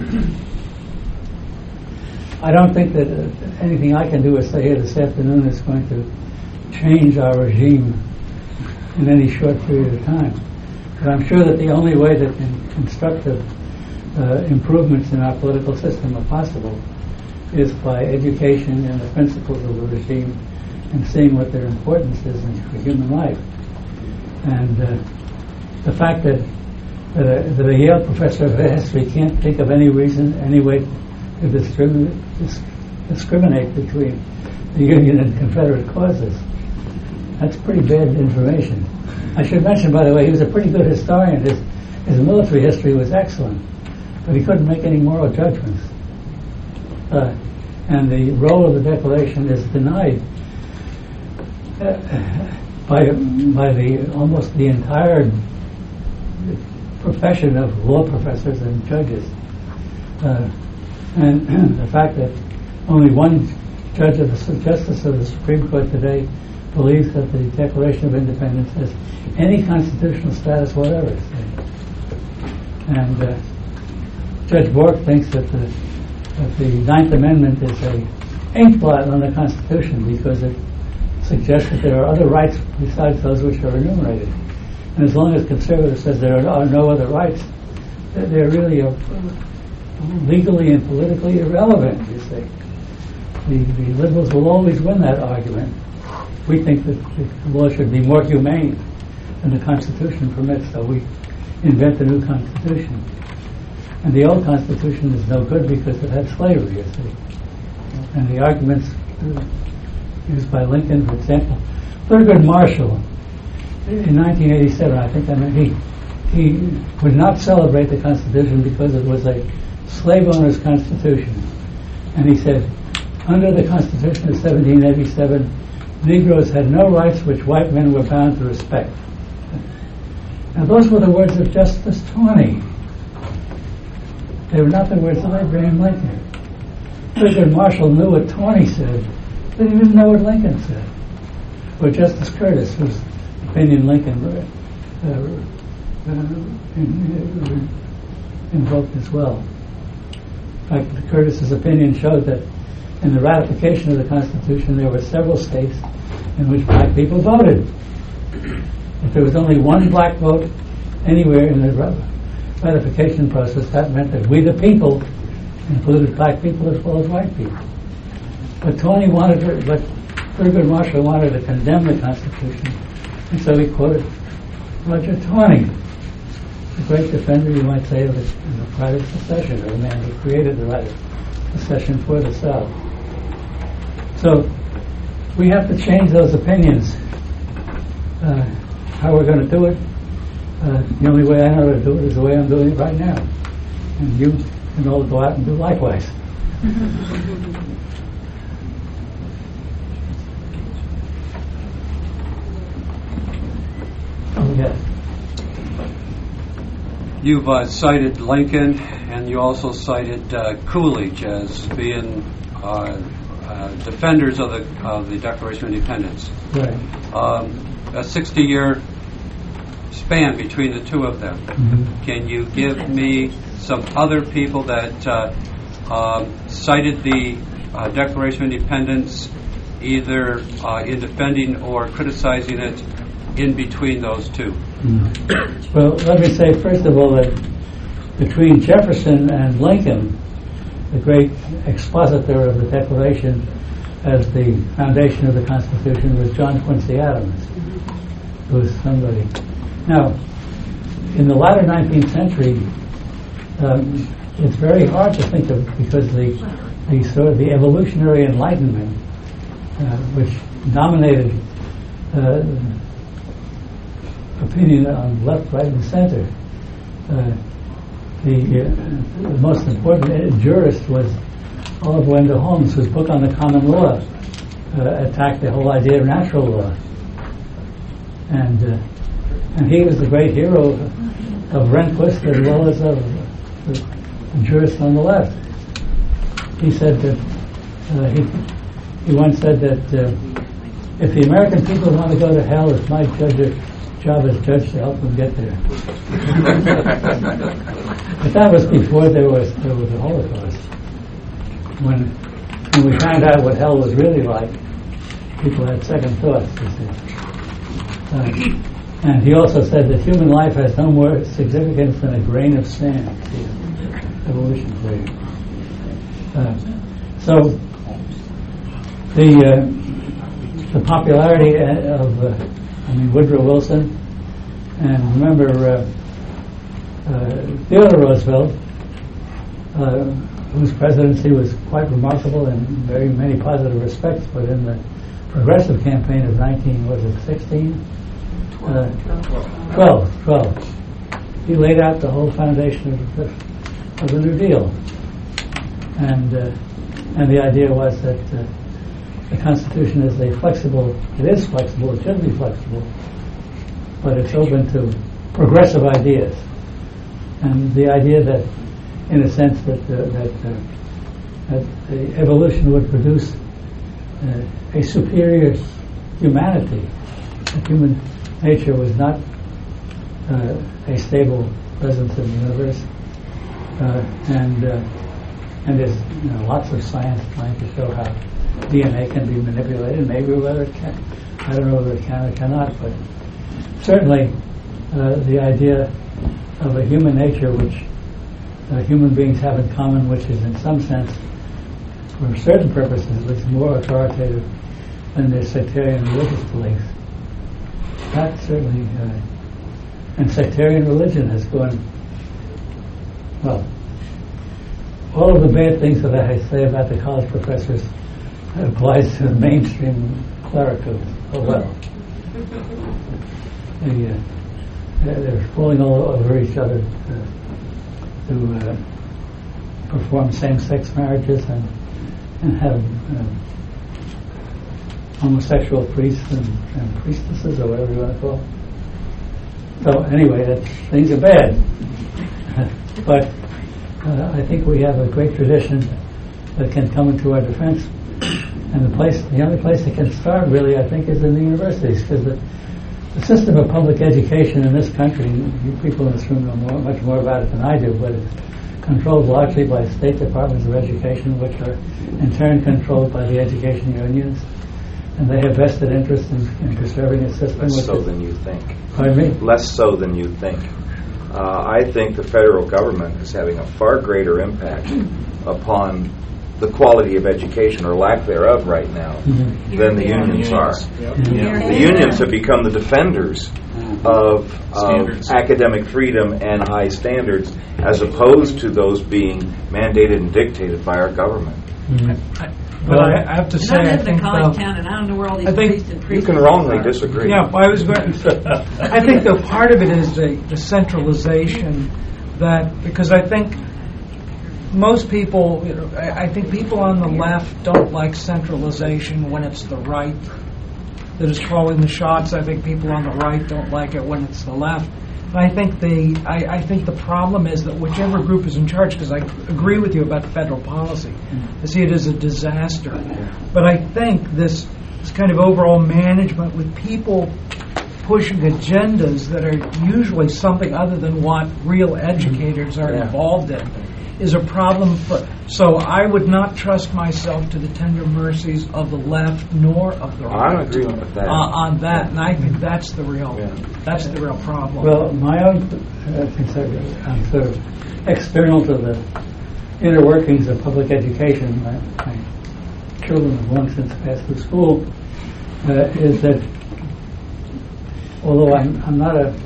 I don't think that uh, anything I can do or say here this afternoon is going to change our regime in any short period of time. But I'm sure that the only way that in constructive uh, improvements in our political system are possible is by education and the principles of the regime and seeing what their importance is in, for human life. And uh, the fact that, that, a, that a Yale professor of history can't think of any reason, any way to discriminate, dis- discriminate between the Union and Confederate causes, that's pretty bad information. I should mention, by the way, he was a pretty good historian. His, his military history was excellent, but he couldn't make any moral judgments. Uh, and the role of the Declaration is denied uh, by by the almost the entire profession of law professors and judges. Uh, and the fact that only one judge of the justice of the Supreme Court today believes that the Declaration of Independence has any constitutional status whatever. And uh, Judge Bork thinks that the that the Ninth Amendment is a ink blot on the Constitution because it suggests that there are other rights besides those which are enumerated. And as long as conservatives says there are no other rights, they're, they're really a, legally and politically irrelevant, you see. The, the liberals will always win that argument. We think that the law should be more humane than the Constitution permits, so we invent a new Constitution. And the old Constitution is no good because it had slavery, you see. And the arguments uh, used by Lincoln, for example, Thurgood Marshall, in nineteen eighty-seven, I think I mean, he he would not celebrate the Constitution because it was a slave owner's Constitution. And he said, under the Constitution of seventeen eighty-seven, Negroes had no rights which white men were bound to respect. Now those were the words of Justice Taney. They were not the words of Abraham Lincoln. Thurgood Marshall knew what Taney said, but he didn't know what Lincoln said. Or Justice Curtis, whose opinion Lincoln uh, uh, in, uh, invoked as well. In fact, Curtis's opinion showed that in the ratification of the Constitution, there were several states in which black people voted. If there was only one black vote anywhere in the ratification process, that meant that we, the people, included black people as well as white people. But Taney wanted to, but Thurgood Marshall wanted to condemn the Constitution, and so he quoted Roger Taney, the great defender, you might say, of the, of the right of secession, or the man who created the right of secession for the South. So we have to change those opinions. Uh, how we're going to do it, uh, the only way I know to do it is the way I'm doing it right now. And you can all go out and do likewise. Oh, yes. You've uh, cited Lincoln, and you also cited uh, Coolidge as being uh, uh, defenders of the of the Declaration of Independence. Right. Um, a sixty-year span between the two of them. Mm-hmm. Can you give me some other people that uh, um, cited the uh, Declaration of Independence, either uh, in defending or criticizing it, in between those two? Mm. Well, let me say, first of all, that between Jefferson and Lincoln, the great expositor of the Declaration as the foundation of the Constitution was John Quincy Adams, who was somebody. Now, in the latter nineteenth century, um, it's very hard to think of, because the, the sort of the evolutionary Enlightenment, uh, which dominated uh, opinion on left, right, and center. Uh, the, uh, the most important jurist was Oliver Wendell Holmes, whose book on the common law uh, attacked the whole idea of natural law. And uh, and he was the great hero of, of Rehnquist as well as of the, the jurists on the left. He said that uh, he he once said that uh, if the American people want to go to hell, it's my judge, job as judge to help them get there. But that was before there was there was the Holocaust. When when we found out what hell was really like, people had second thoughts, you see. Uh, and he also said that human life has no more significance than a grain of sand. See, evolution theory. Uh, so the uh, the popularity of uh, I mean Woodrow Wilson, and remember uh, uh, Theodore Roosevelt, uh, whose presidency was quite remarkable in very many positive respects, but in the progressive campaign of nineteen was it sixteen? Uh, twelve, twelve. He laid out the whole foundation of the, of the New Deal, and uh, and the idea was that uh, the Constitution is a flexible. It is flexible. It should be flexible, but it's open to progressive ideas, and the idea that, in a sense, that uh, that, uh, that the evolution would produce uh, a superior humanity. That human nature was not uh, a stable presence in the universe, uh, and uh, and there's you know, lots of science trying to show how D N A can be manipulated. Maybe whether it can, I don't know whether it can or cannot, but certainly uh, the idea of a human nature which uh, human beings have in common, which is in some sense, for certain purposes, is more authoritative than their sectarian religious beliefs. That certainly, uh, and sectarian religion has gone, well, all of the bad things that I say about the college professors applies to the mainstream clericals. Oh well. They, uh, they're, they're falling all over each other uh, to uh, perform same-sex marriages and, and have uh, homosexual priests and, and priestesses, or whatever you want to call them. So anyway, that, things are bad. But uh, I think we have a great tradition that can come into our defense. And the place, the only place it can start, really, I think, is in the universities, because the, the system of public education in this country, you people in this room know more, much more about it than I do, but it's controlled largely by state departments of education, which are in turn controlled by the education unions, and they have vested interest in, in preserving a system. Less so is, than you think. Pardon me? Less so than you think. Uh, I think the federal government is having a far greater impact upon the quality of education, or lack thereof, right now, mm-hmm. than the unions are. Yep. Yeah. The unions have become the defenders of, of academic freedom and high standards, as opposed to those being mandated and dictated by our government. Mm-hmm. I, but well, I, I have to say, I I live think in a college uh, town, and I don't know where all these I think priests and you priests can wrongly disagree. Yeah, I was going. I think the part of it is the, the centralization, that because I think most people, you know, I, I think people on the left don't like centralization when it's the right that is calling the shots. I think people on the right don't like it when it's the left. And I think the I, I think the problem is that whichever group is in charge, because I agree with you about federal policy, I see it as a disaster. But I think this, this kind of overall management with people pushing agendas that are usually something other than what real educators are yeah. involved in is a problem for. So I would not trust myself to the tender mercies of the left nor of the right. I don't agree with that. Uh, on that, and I think that's the real yeah. that's the real problem. Well, my own uh, consider- I'm sort of external to the inner workings of public education. My, my children have long since passed through school. Uh, is that although I'm, I'm not a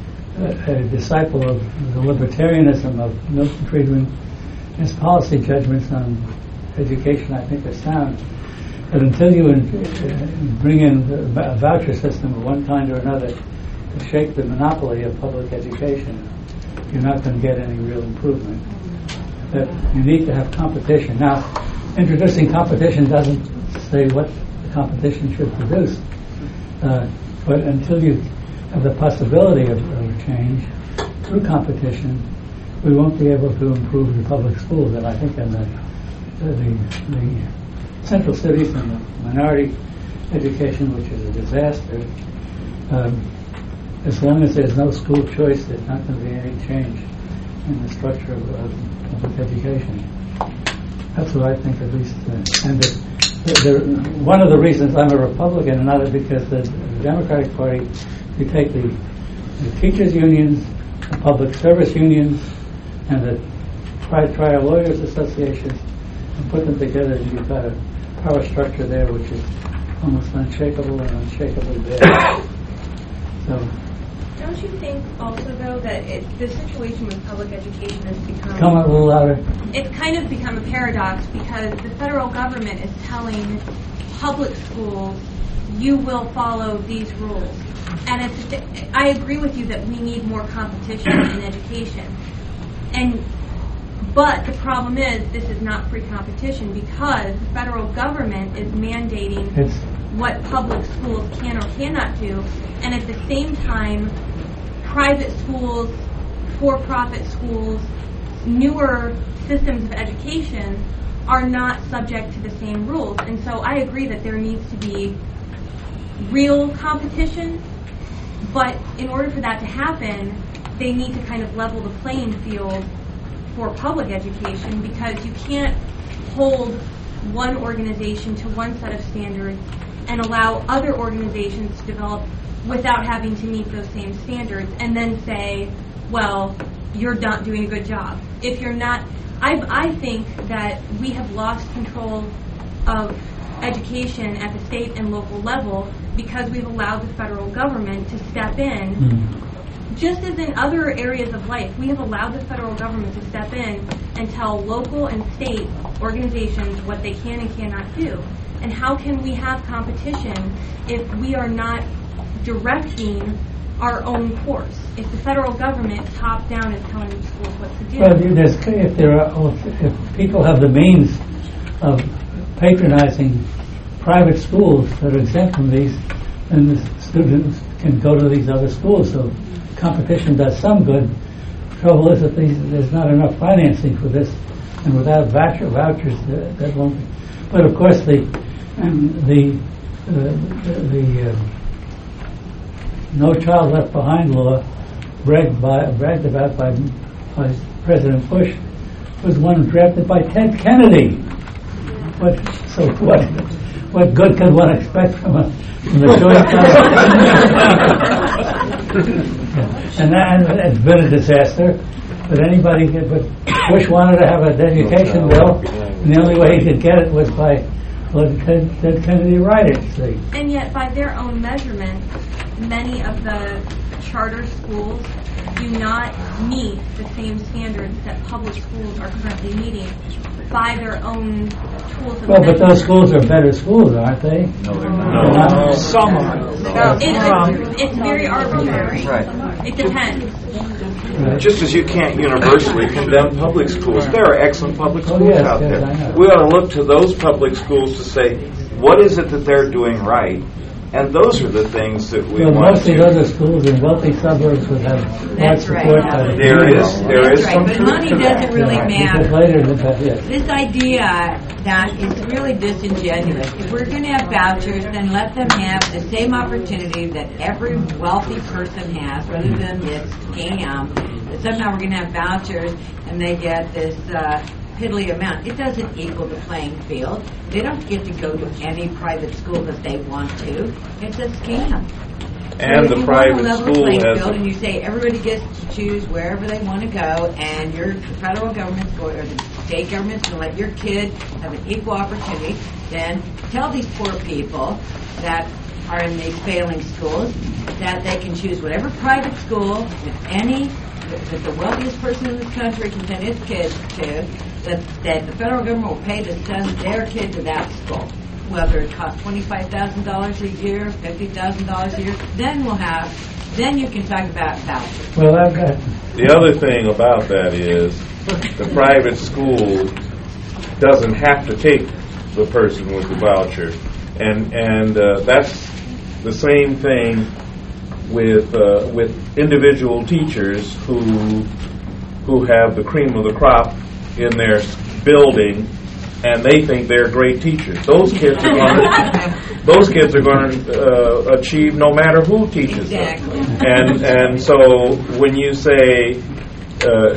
A, a disciple of the libertarianism of Milton Friedman, his policy judgments on education, I think, are sound. But until you in, uh, bring in a voucher system of one kind or another to shake the monopoly of public education, you're not going to get any real improvement. That you need to have competition. Now, introducing competition doesn't say what the competition should produce, uh, but until you have the possibility of, of change through competition, we won't be able to improve the public schools. And I think in the the, the central cities and the minority education, which is a disaster, um, as long as there's no school choice, there's not going to be any change in the structure of, of public education. That's what I think, at least. Uh, and the, the, the, one of the reasons I'm a Republican, and not because the, the Democratic Party, you take the, the teachers' unions, the public service unions, and the tri- trial lawyers associations, and put them together, and you've got a power structure there which is almost unshakable and unshakably bad. So, don't you think also, though, that it, the situation with public education has become... Come up a little louder. It's kind of become a paradox because the federal government is telling public schools, you will follow these rules. And it's, I agree with you that we need more competition in education. And but the problem is this is not free competition because the federal government is mandating it's, what public schools can or cannot do, and at the same time, private schools, for-profit schools, newer systems of education are not subject to the same rules. And so I agree that there needs to be real competition, but in order for that to happen, they need to kind of level the playing field for public education, because you can't hold one organization to one set of standards and allow other organizations to develop without having to meet those same standards and then say, well, you're not doing a good job. If you're not, I, I think that we have lost control of education at the state and local level because we've allowed the federal government to step in mm. just as in other areas of life, we have allowed the federal government to step in and tell local and state organizations what they can and cannot do. And how can we have competition if we are not directing our own course? If the federal government top down is telling schools what to do. Well, there's, if there are, if people have the means of patronizing private schools that are exempt from these, then the students can go to these other schools. So competition does some good. The trouble is that these, there's not enough financing for this, and without voucher, vouchers, that, that won't be. But of course, the um, the uh, the, the uh, No Child Left Behind law, bragged by bragged about by, by President Bush, was one drafted by Ted Kennedy. What so what? What good could one expect from a from the joint and that, it's been a disaster. But anybody, but Bush wanted to have an education bill, and the only way he could get it was by letting Ted, Ted Kennedy write it. See? And yet, by their own measurement, many of the charter schools do not meet the same standards that public schools are currently meeting by their own tools of Well, but measurement. those schools are better schools, aren't they? No, they're not. not. Some are. No, it, it's, it's very arbitrary. Right. It depends. Just as you can't universally condemn public schools, there are excellent public schools Oh, yes, out yes, there. I know. We ought to look to those public schools to say, what is it that they're doing right? And those are the things that we Well, want most of to. the other schools in wealthy suburbs would have large That's right. support. by the There community. is, there is That's some right, but truth money to that. doesn't really Yeah, matter. because later than that, yes. This idea that is really disingenuous. If we're going to have vouchers, then let them have the same opportunity that every wealthy person has, rather than this scam. That somehow we're going to have vouchers and they get this uh, piddly amount. It doesn't equal the playing field. They don't get to go to any private school that they want to. It's a scam. And So the if you private want a level school playing has field a- and you say everybody gets to choose wherever they want to go, and your the federal government's going, or the state government's going to let your kid have an equal opportunity, then tell these poor people that are in these failing schools that they can choose whatever private school that any that the wealthiest person in this country can send his kids to, that, that the federal government will pay to send their kid to that school. Whether it costs twenty-five thousand dollars a year, fifty thousand dollars a year, then we'll have, then you can talk about vouchers. Well, I've got. The other thing about that is the private school doesn't have to take the person with the voucher, and and uh, that's the same thing with uh, with individual teachers who who have the cream of the crop in their building, and they think they're great teachers. Those kids are going to those kids are going to uh, achieve no matter who teaches Exactly. them. And and so when you say uh,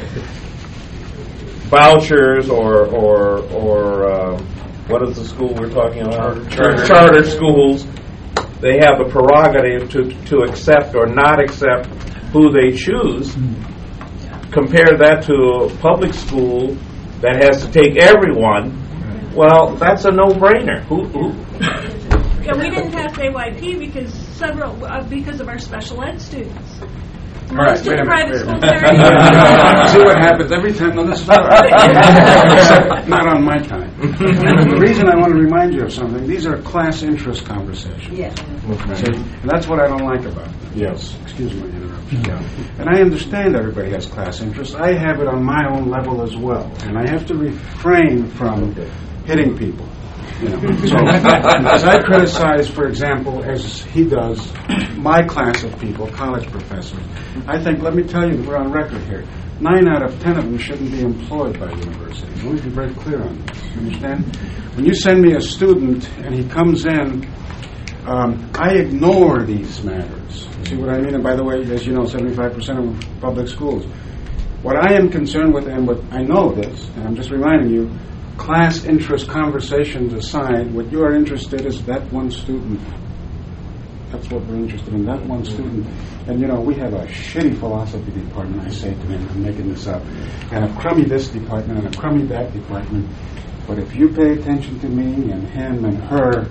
vouchers or or or uh, what is the school we're talking about? Charter. Charter schools. They have a prerogative to to accept or not accept who they choose. Compare that to a public school that has to take everyone. Well, that's a no-brainer. Who, who? Yeah, we didn't pass A Y P because several uh, because of our special ed students. All right, Most of wait a the private minute, schools wait a there. minute. See what happens every time? No, this is not, not on my time. The reason I want to remind you of something, these are class interest conversations. Yes. See? And that's what I don't like about them. Yes. Excuse my interruption. And I understand everybody has class interests. I have it on my own level as well. And I have to refrain from hitting people. You know. So, as I criticize, for example, as he does, my class of people, college professors, I think, let me tell you, we're on record here, nine out of ten of them shouldn't be employed by universities. Let me be very clear on this. You understand? When you send me a student and he comes in, um, I ignore these matters. See what I mean? And by the way, as you know, seventy-five percent of public schools. What I am concerned with, and what I know this, and I'm just reminding you, class interest conversations aside, what you are interested is that one student. That's what we're interested in, that one student. And you know, we have a shitty philosophy department, I say to them, I'm making this up, and a crummy this department and a crummy that department. But if you pay attention to me and him and her,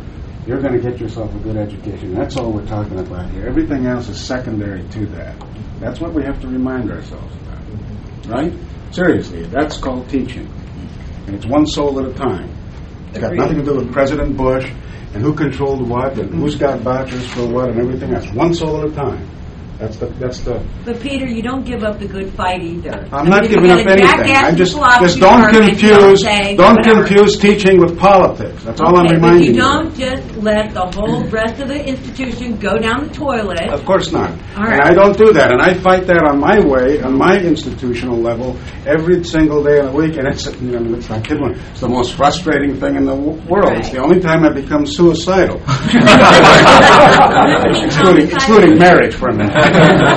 you're going to get yourself a good education. That's all we're talking about here. Everything else is secondary to that. That's what we have to remind ourselves about. Right? Seriously, that's called teaching. And it's one soul at a time. It's got nothing to do with President Bush and who controlled what and who's got vouchers for what and everything else. One soul at a time. That's the that's the. But Peter, you don't give up the good fight either. I'm not giving up anything. I just just don't confuse don't confuse teaching with politics. That's all I'm Okay, reminding but you you. don't just let the whole rest of the institution go down the toilet. Of course not. All And right. I don't do that. And I fight that on my way, on my institutional level, every single day of the week. And it's, you know, it's not kidding. It's the most frustrating thing in the w- world. It's the only time I become suicidal. excluding, excluding marriage for a minute.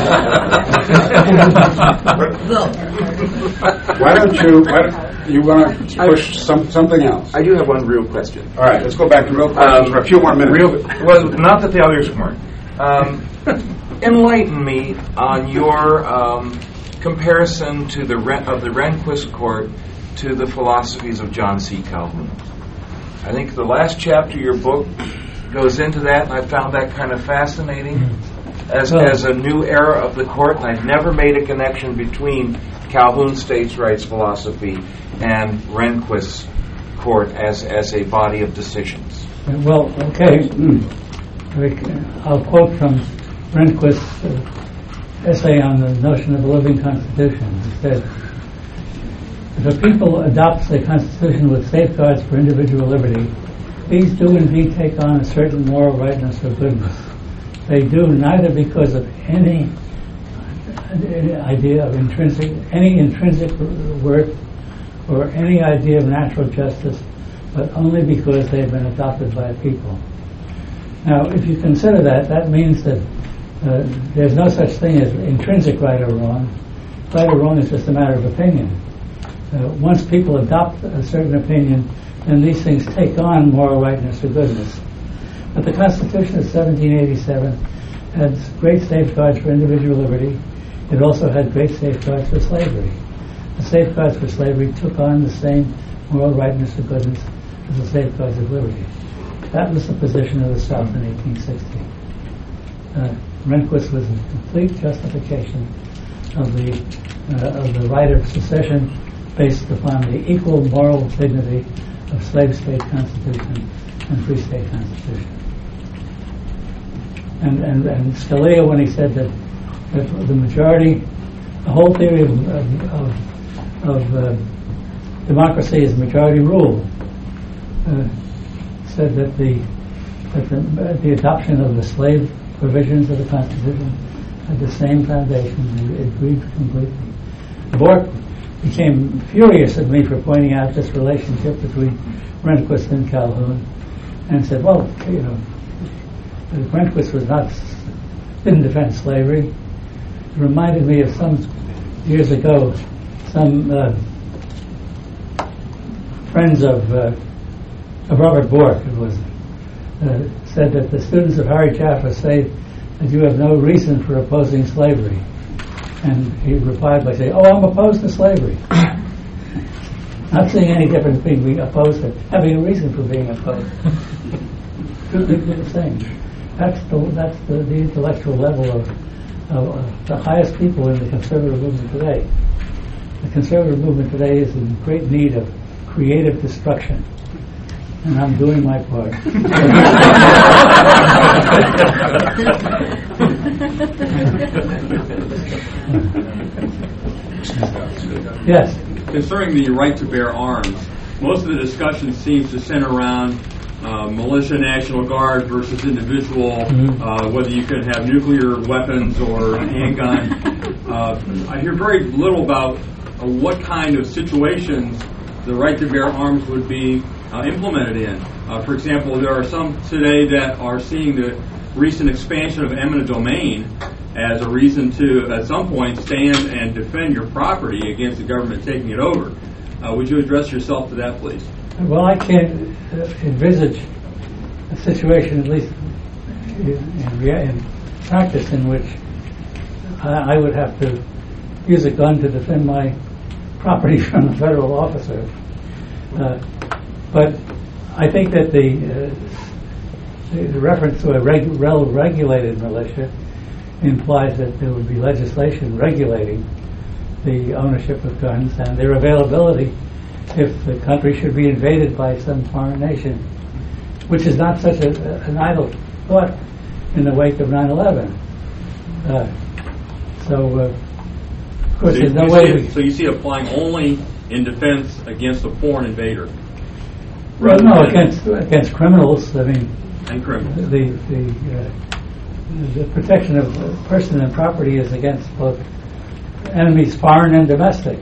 Why don't you, why, you want to push some, something else? I do have one real question. All right, let's go back to real questions Um, for a few more minutes. Real, well, not that the others weren't. Um, enlighten me on your um, comparison to the Ren- of the Rehnquist court to the philosophies of John C. Calhoun. I think the last chapter of your book goes into that, and I found that kind of fascinating as Well- as a new era of the court. And I've never made a connection between Calhoun states' rights philosophy and Rehnquist's court as as a body of decisions. Well, okay. I'll quote from Rehnquist's uh, essay on the notion of a living constitution. He said, if a people adopts a constitution with safeguards for individual liberty, these do indeed take on a certain moral rightness or goodness. They do neither because of any idea of intrinsic, any intrinsic worth or any idea of natural justice, but only because they've been adopted by a people. Now, if you consider that, that means that uh, there's no such thing as intrinsic right or wrong. Right or wrong is just a matter of opinion. Uh, once people adopt a certain opinion, then these things take on moral rightness or goodness. But the Constitution of seventeen eighty-seven had great safeguards for individual liberty. It also had great safeguards for slavery. The safeguards for slavery took on the same moral rightness or goodness as the safeguards of liberty. That was the position of the South in eighteen sixty. Uh, Rehnquist was a complete justification of the uh, of the right of secession based upon the equal moral dignity of slave state constitution and free state constitution. And, and, and Scalia, when he said that, that the majority, the whole theory of, of, of, of uh, democracy is majority rule, uh, said that the that the, uh, the adoption of the slave provisions of the Constitution had the same foundation. It agreed completely. Bork became furious at me for pointing out this relationship between Rehnquist and Calhoun, and said, "Well, you know, Rehnquist was not didn't defend slavery." It reminded me of some years ago, some uh, friends of uh, of Robert Bork, it was uh, said that the students of Harry Jaffa say that you have no reason for opposing slavery. And he replied by saying, "Oh, I'm opposed to slavery." Not seeing any difference between being opposed and having a reason for being opposed. Two different things. That's the that's the, the intellectual level of, of, of the highest people in the conservative movement today. The conservative movement today is in great need of creative destruction, and I'm doing my part. Yes. Concerning the right to bear arms, most of the discussion seems to center around uh, militia, National Guard versus individual, Mm-hmm. uh, whether you can have nuclear weapons or a handgun. Uh, I hear very little about uh, what kind of situations the right to bear arms would be uh, implemented in. Uh, for example, there are some today that are seeing the recent expansion of eminent domain as a reason to, at some point, stand and defend your property against the government taking it over. Uh, would you address yourself to that, please? Well, I can't uh, envisage a situation, at least in, in, rea- in practice, in which I, I would have to use a gun to defend my property from a federal officer. Uh, but I think that the uh, the, the reference to a reg, well-regulated militia implies that there would be legislation regulating the ownership of guns and their availability if the country should be invaded by some foreign nation, which is not such a, an idle thought in the wake of nine eleven. Uh, so, uh, of course, so there's you, no you way... See We, it, so you see it applying only in defense against a foreign invader? well, no, against, against criminals, I mean... And criminals. The, the, uh, the protection of person and property is against both enemies, foreign and domestic.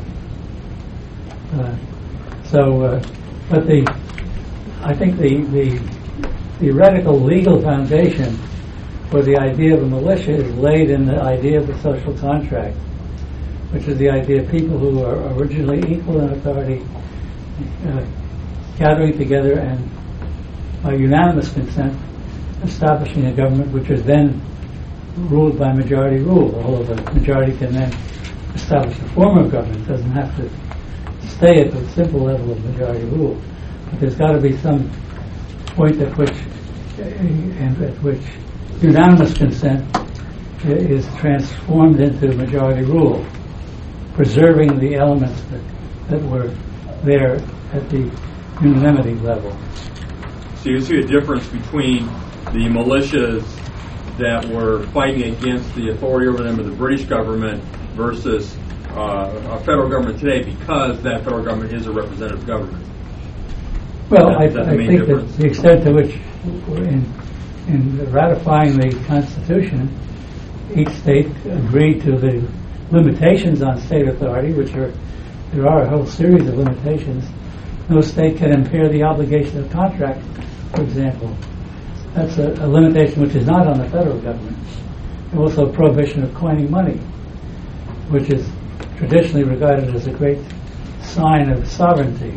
Uh, so, uh, but the, I think the, the theoretical legal foundation for the idea of a militia is laid in the idea of the social contract, which is the idea of people who are originally equal in authority uh, gathering together and, by unanimous consent, establishing a government which is then ruled by majority rule, although the majority can then establish a form of government. It doesn't have to stay at the simple level of majority rule. But there's got to be some point at which, and at which unanimous consent is transformed into majority rule, preserving the elements that, that were there at the unanimity level. So you see a difference between the militias that were fighting against the authority over them of the British government versus uh, a federal government today, because that federal government is a representative government. Well, that, I, that I think difference? that the extent to which, in, in ratifying the Constitution, each state agreed to the limitations on state authority, which are, there are a whole series of limitations. No state can impair the obligation of contract, for example. That's a, a limitation which is not on the federal government. And also prohibition of coining money, which is traditionally regarded as a great sign of sovereignty.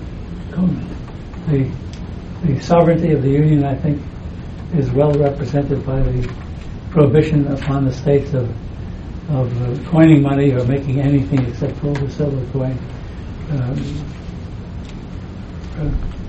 The, the sovereignty of the Union, I think, is well represented by the prohibition upon the states of, of uh, coining money or making anything except gold or silver coin. Um, uh,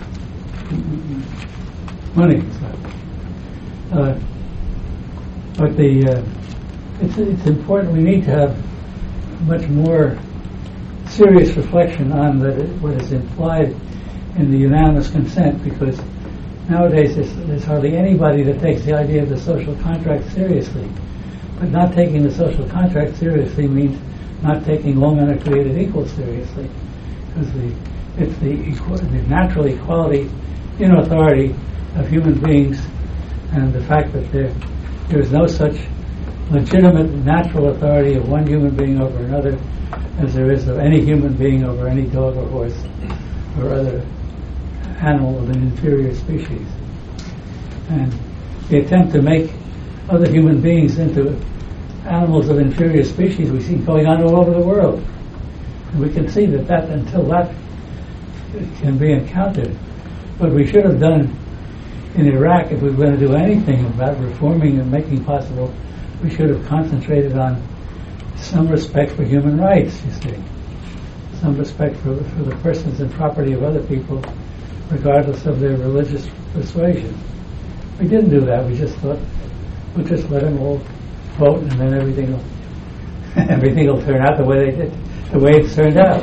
money. Uh, but the uh, it's, it's important. We need to have much more serious reflection on the, what is implied in the unanimous consent, because nowadays there's, there's hardly anybody that takes the idea of the social contract seriously. But not taking the social contract seriously means not taking long uncreated equal seriously, because the it's the, equal, the natural equality in authority of human beings, and the fact that there there is no such legitimate natural authority of one human being over another as there is of any human being over any dog or horse or other animal of an inferior species. And the attempt to make other human beings into animals of inferior species we see going on all over the world. And we can see that, that until that can be encountered. What we should have done in Iraq, if we were going to do anything about reforming and making possible, we should have concentrated on some respect for human rights, you see. Some respect for, for the persons and property of other people, regardless of their religious persuasion. We didn't do that. We just thought, we'll just let them all vote, and then everything will everything will turn out the way they did, the way it's turned out.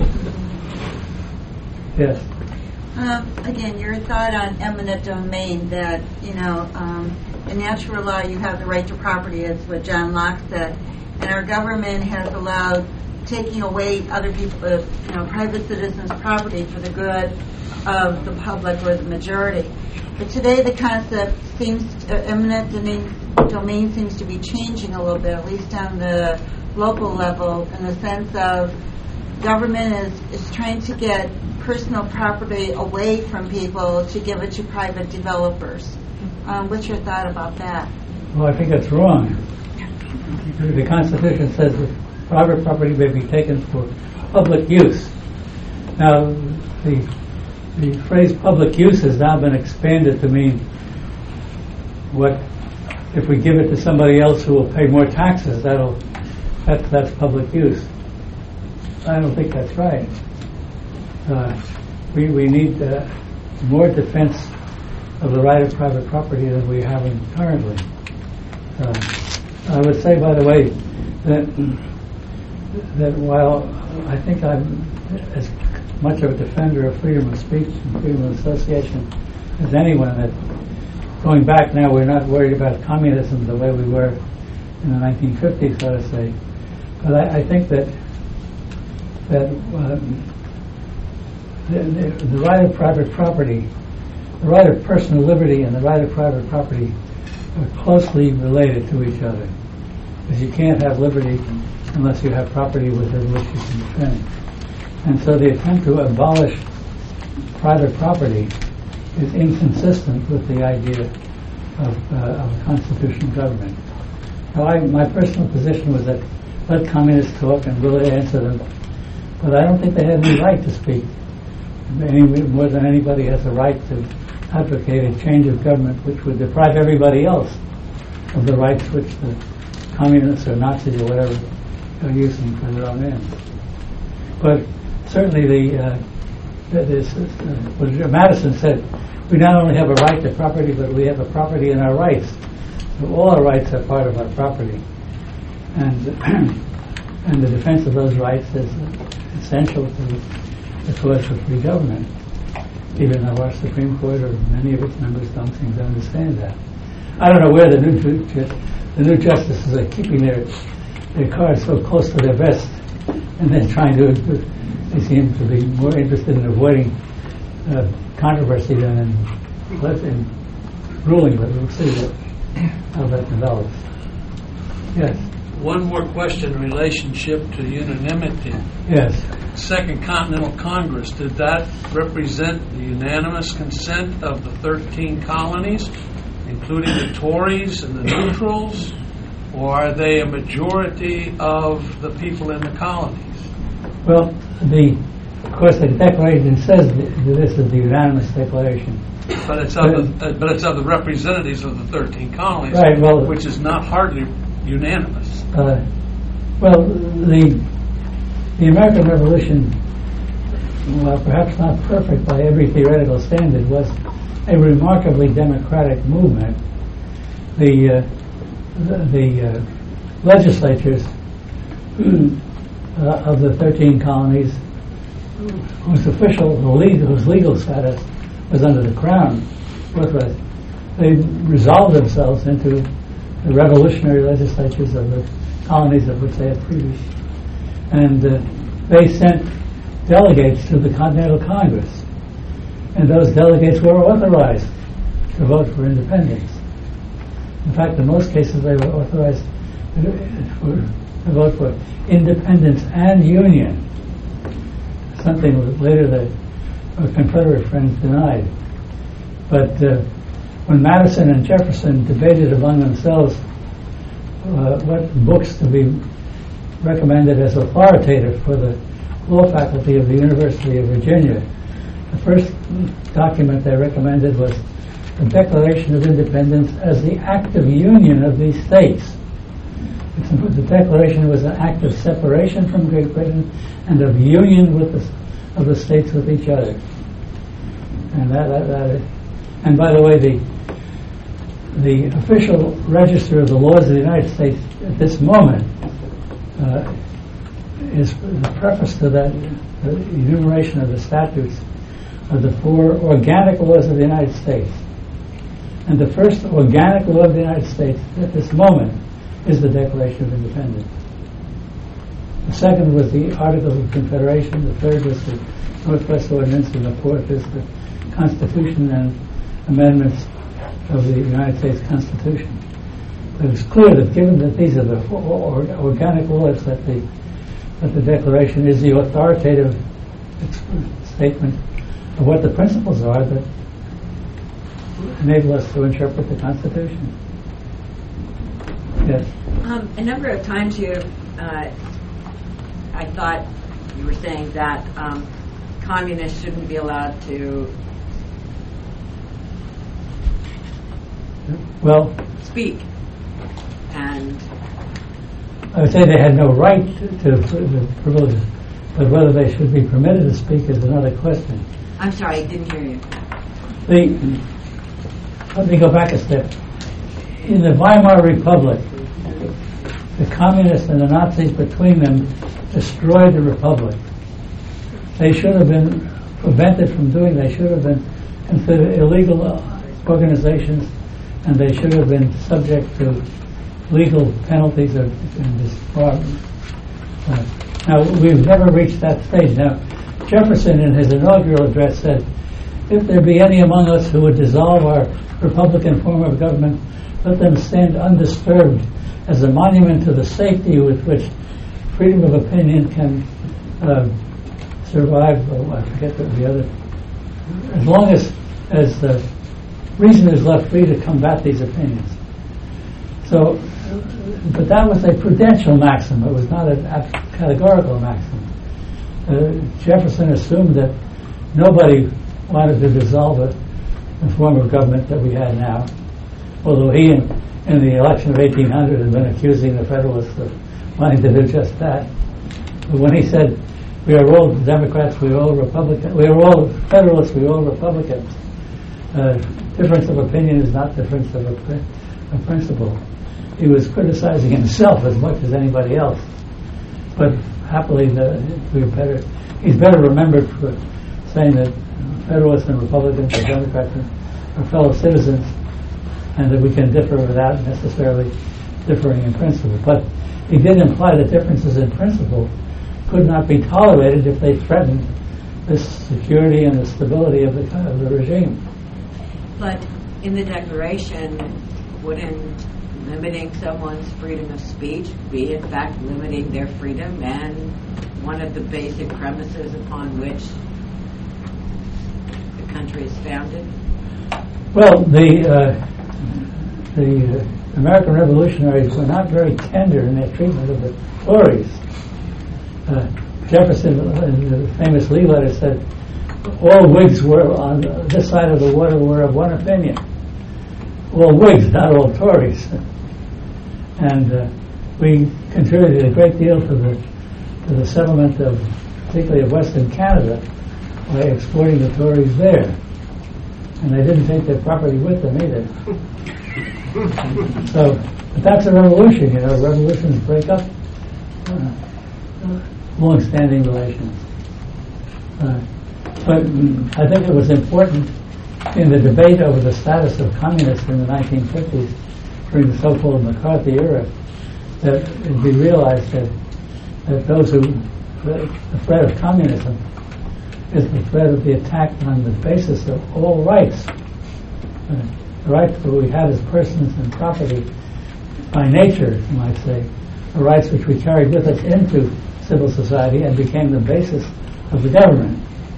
Yes. Um, again, your thought on eminent domain, that, you know, um, in natural law you have the right to property, is what John Locke said, and our government has allowed taking away other people, uh, you know, private citizens' property for the good of the public or the majority. But today the concept seems, uh, eminent domain, domain seems to be changing a little bit, at least on the local level, in the sense of government is, is trying to get personal property away from people to give it to private developers. Um, what's your thought about that? Well, I think that's wrong. The Constitution says that private property may be taken for public use. Now, the the phrase public use has now been expanded to mean what if we give it to somebody else who will pay more taxes, that'll that, that's public use. I don't think that's right. Uh, we we need uh, more defense of the right of private property that we have in currently. Uh, I would say, by the way, that that while I think I'm as much of a defender of freedom of speech and freedom of association as anyone, that going back now we're not worried about communism the way we were in the nineteen fifties, so to say. But I, I think that that um, the, the, the right of private property, the right of personal liberty and the right of private property are closely related to each other. Because you can't have liberty unless you have property within which you can defend. And so the attempt to abolish private property is inconsistent with the idea of, uh, of a constitutional government. Now, I, my personal position was that let communists talk and we'll answer them, but I don't think they had any right to speak, any more than anybody has a right to advocate a change of government which would deprive everybody else of the rights which the communists or Nazis or whatever are using for their own ends. But certainly the, uh, this, uh, what Madison said, we not only have a right to property, but we have a property in our rights. So all our rights are part of our property. And and the defense of those rights is essential to the cause for free government, even though our Supreme Court or many of its members don't seem to understand that. I don't know where the new the new justices are keeping their their cards so close to their vest, and then trying to. They seem to be more interested in avoiding uh, controversy than in, in ruling. But we'll see what, how that develops. Yes. One more question in relationship to unanimity. Yes. Second Continental Congress, did that represent the unanimous consent of the thirteen colonies, including the Tories and the neutrals, or are they a majority of the people in the colonies? Well, the of course the Declaration says that this is the unanimous declaration. But it's of the, uh, but it's of the representatives of the thirteen colonies, right, well, which is not hardly unanimous. Uh, well, the the American Revolution, while perhaps not perfect by every theoretical standard, was a remarkably democratic movement. The uh, the, the uh, legislatures uh, of the thirteen colonies, whose official, whose legal status was under the Crown, was they resolved themselves into the revolutionary legislatures of the colonies of which they had previous. And uh, they sent delegates to the Continental Congress. And those delegates were authorized to vote for independence. In fact, in most cases, they were authorized to, to vote for independence and union, something that later the our Confederate friends denied. But uh, when Madison and Jefferson debated among themselves uh, what books to be recommended as authoritative for the law faculty of the University of Virginia, the first document they recommended was the Declaration of Independence as the act of union of these states. The Declaration was an act of separation from Great Britain and of union with the, of the states with each other. And that, that, that is, and by the way, the the official register of the laws of the United States at this moment uh, is the preface to that, the enumeration of the statutes of the four organic laws of the United States. And the first organic law of the United States at this moment is the Declaration of Independence. The second was the Articles of Confederation. The third was the Northwest Ordinance, and the fourth is the Constitution and amendments of the United States Constitution. But it's clear that given that these are the four organic laws, that the that the Declaration is the authoritative statement of what the principles are that enable us to interpret the Constitution. Yes. Um, a number of times you, uh, I thought you were saying that um, communists shouldn't be allowed to well speak, and I would say they had no right to, to the privileges, but whether they should be permitted to speak is another question. I'm sorry, I didn't hear you. The let me go back a step. In the Weimar Republic, the communists and the Nazis between them destroyed the republic. They should have been prevented from doing. They should have been considered illegal organizations, and they should have been subject to legal penalties of and disbarment. Uh, now we've never reached that stage. Now Jefferson, in his inaugural address, said, "If there be any among us who would dissolve our republican form of government, let them stand undisturbed as a monument to the safety with which freedom of opinion can uh, survive." Oh, I forget the, the other. As long as as the reason is left free to combat these opinions. So, but that was a prudential maxim. It was not a, a categorical maxim. Uh, Jefferson assumed that nobody wanted to dissolve it, the form of government that we had now, although he, in, in the election of eighteen hundred, had been accusing the Federalists of wanting to do just that. But when he said, "We are all Democrats, we are all Republicans, we are all Federalists, we are all Republicans," uh, difference of opinion is not difference of, a, of principle. He was criticizing himself as much as anybody else. But happily, the, we're better. He's better remembered for saying that Federalists and Republicans and Democrats are fellow citizens, and that we can differ without necessarily differing in principle. But he did imply that differences in principle could not be tolerated if they threatened the security and the stability of the, of the regime. But in the Declaration, wouldn't limiting someone's freedom of speech be, in fact, limiting their freedom and one of the basic premises upon which the country is founded? Well, the uh, the uh, American revolutionaries were not very tender in their treatment of the Tories. Uh, Jefferson, in the famous Lee letter, said all Whigs were on this side of the water were of one opinion. All Whigs, not all Tories. And uh, we contributed a great deal to the to the settlement of, particularly of Western Canada, by exporting the Tories there. And they didn't take their property with them either. So, but that's a revolution, you know. Revolutions break up uh, long-standing relations. Uh, but I think it was important in the debate over the status of communists in the nineteen fifties, during the so-called McCarthy era, that it be realized that, that those who, the threat of communism is the threat of the attack on the basis of all rights. Uh, the rights that we had as persons and property by nature, you might say, the rights which we carried with us into civil society and became the basis of the government.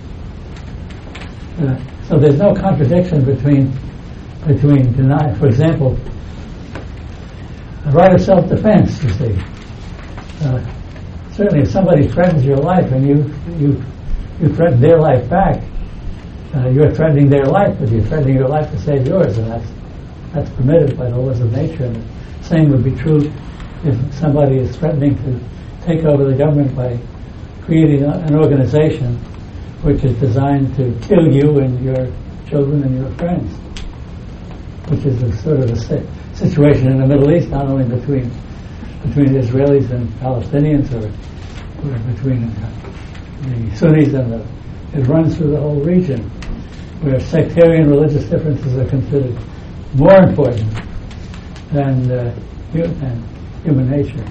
Uh, so there's no contradiction between between deny, for example, the right of self-defense. You see, uh, certainly if somebody threatens your life and you you you threaten their life back, uh, you're threatening their life, but you're threatening your life to save yours, and that's that's permitted by the laws of nature. And the same would be true if somebody is threatening to take over the government by creating a, an organization which is designed to kill you and your children and your friends, which is a sort of a si- situation in the Middle East, not only between between Israelis and Palestinians, or, or between uh, the Sunnis and the, it runs through the whole region, where sectarian religious differences are considered more important than, uh, hu- than human nature.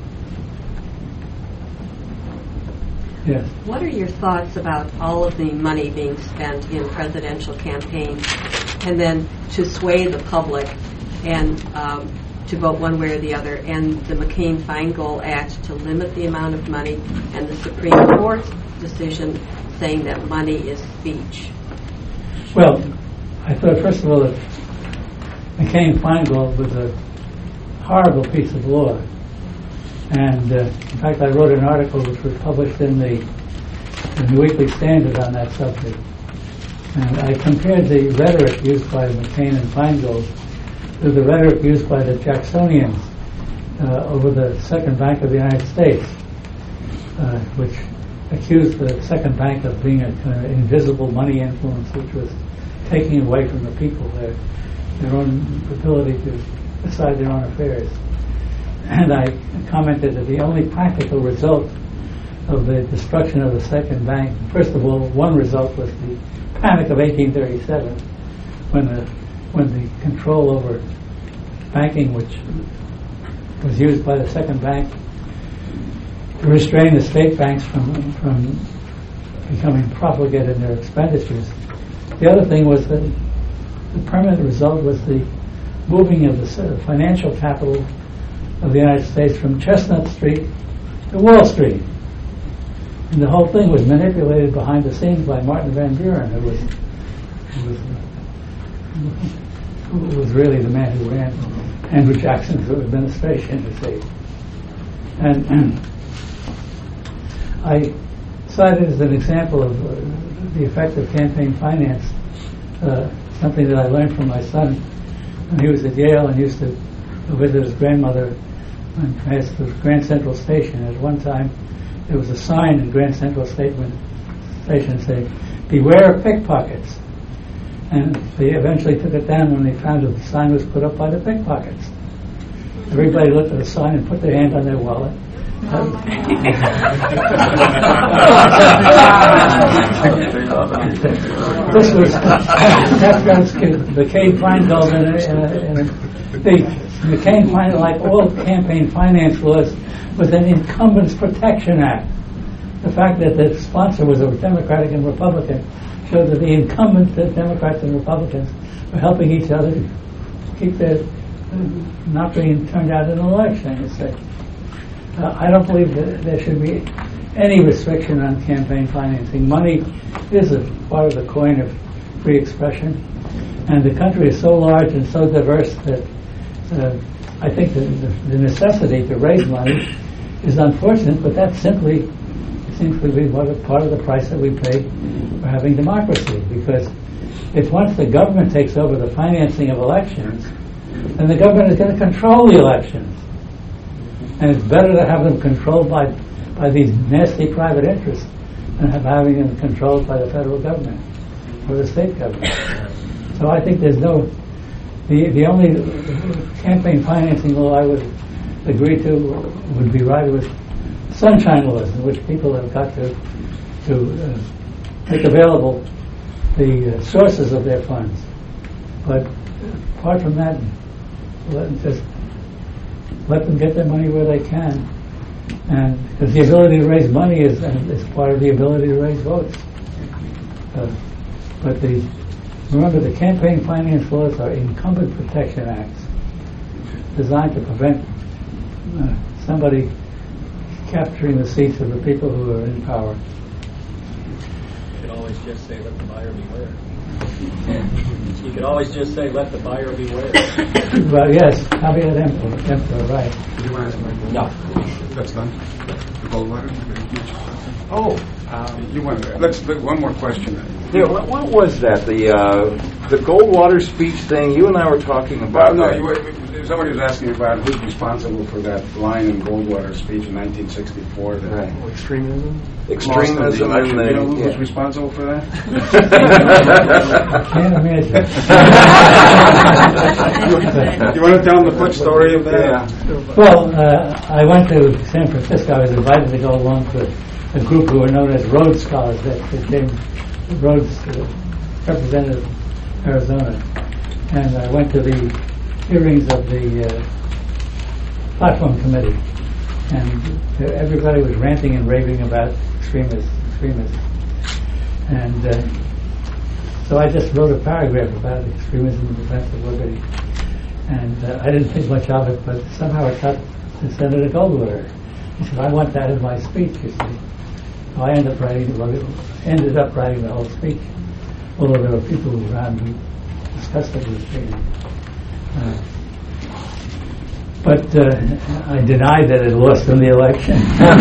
Yes. What are your thoughts about all of the money being spent in presidential campaigns and then to sway the public and um, to vote one way or the other, and the McCain-Feingold Act to limit the amount of money, and the Supreme Court's decision saying that money is speech? Well, I thought, first of all, that McCain-Feingold was a horrible piece of law. And uh, in fact, I wrote an article which was published in the, in the Weekly Standard on that subject. And I compared the rhetoric used by McCain and Feingold to the rhetoric used by the Jacksonians uh, over the Second Bank of the United States, uh, which accused the Second Bank of being an invisible money influence which was taking away from the people their, their own ability to decide their own affairs. And I commented that the only practical result of the destruction of the second bank, first of all, one result was the panic of eighteen thirty-seven, when the when the control over banking, which was used by the second bank to restrain the state banks from from becoming profligate in their expenditures. The other thing was that the permanent result was the moving of the financial capital of the United States from Chestnut Street to Wall Street. And the whole thing was manipulated behind the scenes by Martin Van Buren, who was who was, who was really the man who ran Andrew Jackson's administration, you see. And, and I cited as an example of uh, the effect of campaign finance, uh, something that I learned from my son when he was at Yale and used to visit his grandmother and passed the Grand Central Station. At one time, there was a sign in Grand Central Station saying, "Beware of pickpockets." And they eventually took it down when they found that the sign was put up by the pickpockets. Everybody looked at the sign and put their hand on their wallet. Oh This was McCain-Feingold, and the McCain-Feingold, like all campaign finance laws, was an Incumbents Protection Act. The fact that the sponsor was a Democratic and Republican showed that the incumbents, the Democrats and Republicans, were helping each other keep their uh, not being turned out in an election, you say. Uh, I don't believe that there should be any restriction on campaign financing. Money is a part of the coin of free expression, and the country is so large and so diverse that uh, I think the, the, the necessity to raise money is unfortunate, but that simply seems to be part of, part of the price that we pay for having democracy. Because if once the government takes over the financing of elections, then the government is going to control the elections. And it's better to have them controlled by by these nasty private interests than have having them controlled by the federal government or the state government. So I think there's no the the only campaign financing law I would agree to would be right with sunshine laws, in which people have got to to uh, make available the uh, sources of their funds. But apart from that, let them just let them get their money where they can, and because the ability to raise money is is part of the ability to raise votes. Uh, but the remember the campaign finance laws are incumbent protection acts designed to prevent uh, somebody capturing the seats of the people who are in power. You could always just say, "Let the buyer beware." You could always just say, "Let the buyer beware." Well, yes, caveat emptor, emptor, right. Did you want to ask my No. That's done? The Goldwater? Oh, um, you want to, let's, one more question. Yeah, what, what was that? The uh, the Goldwater speech thing you and I were talking about? Well, no, that. you were, somebody was asking about who's responsible for that line in Goldwater's speech in nineteen sixty-four. That right. oh, extremism? Extremism. And and you know who yeah. was responsible for that? Can't imagine. You want to tell them the quick story of that? Yeah. Well, uh, I went to San Francisco. I was invited to go along to a group who were known as Rhodes Scholars that became Rhodes uh, represented Arizona. And I went to the hearings of the uh, platform committee. And uh, everybody was ranting and raving about extremists, extremists. And uh, so I just wrote a paragraph about extremism and defense of liberty. And uh, I didn't think much of it, but somehow it got to Senator Goldwater. He said, "I want that in my speech," you see. So I ended up writing, ended up writing the whole speech, although there were people around who discussed it with me. Uh, But uh, I denied that it lost in the election.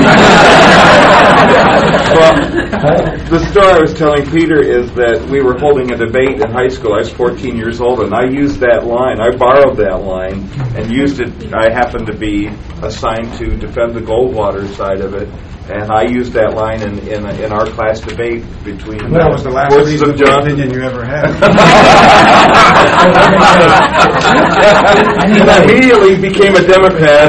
Well, the story I was telling Peter is that we were holding a debate in high school. I was fourteen years old, and I used that line. I borrowed that line and used it. I happened to be assigned to defend the Goldwater side of it, And I used that line in, in, in our class debate between And that was the last Forces of reasonable John. opinion you ever had. And I immediately became a Democrat.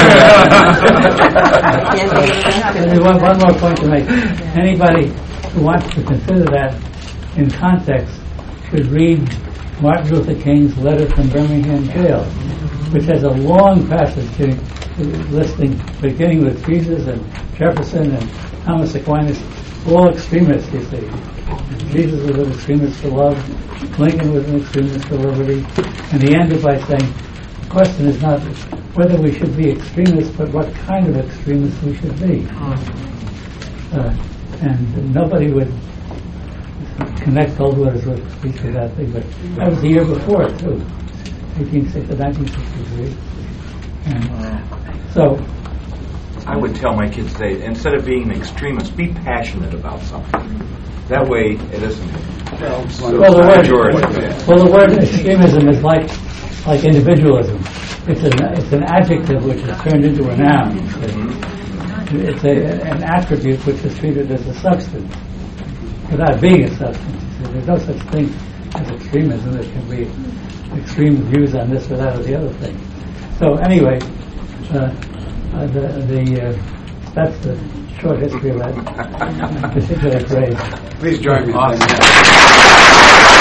There's one, one more point to make. Anybody who wants to consider that in context should read Martin Luther King's letter from Birmingham jail, which has a long passage to, to listing, beginning with Jesus and Jefferson and Thomas Aquinas, all extremists, you see. Jesus was an extremist for love, Lincoln was an extremist for liberty, and he ended by saying, the question is not whether we should be extremists, but what kind of extremists we should be. Uh, and nobody would connect Goldwater's speech to that thing, but that was the year before, too, eighteen sixty, nineteen sixty-three. And so, I would tell my kids today, instead of being an extremist, be passionate about something. That way, it isn't. Well, the word, well, the word extremism is like like individualism. It's an it's an adjective which is turned into a noun. It's a, an attribute which is treated as a substance without being a substance. So there's no such thing as extremism. There can be extreme views on this or that or the other thing. So anyway, uh, uh, the the uh, that's the short history of that particular phrase. Please join me. Awesome.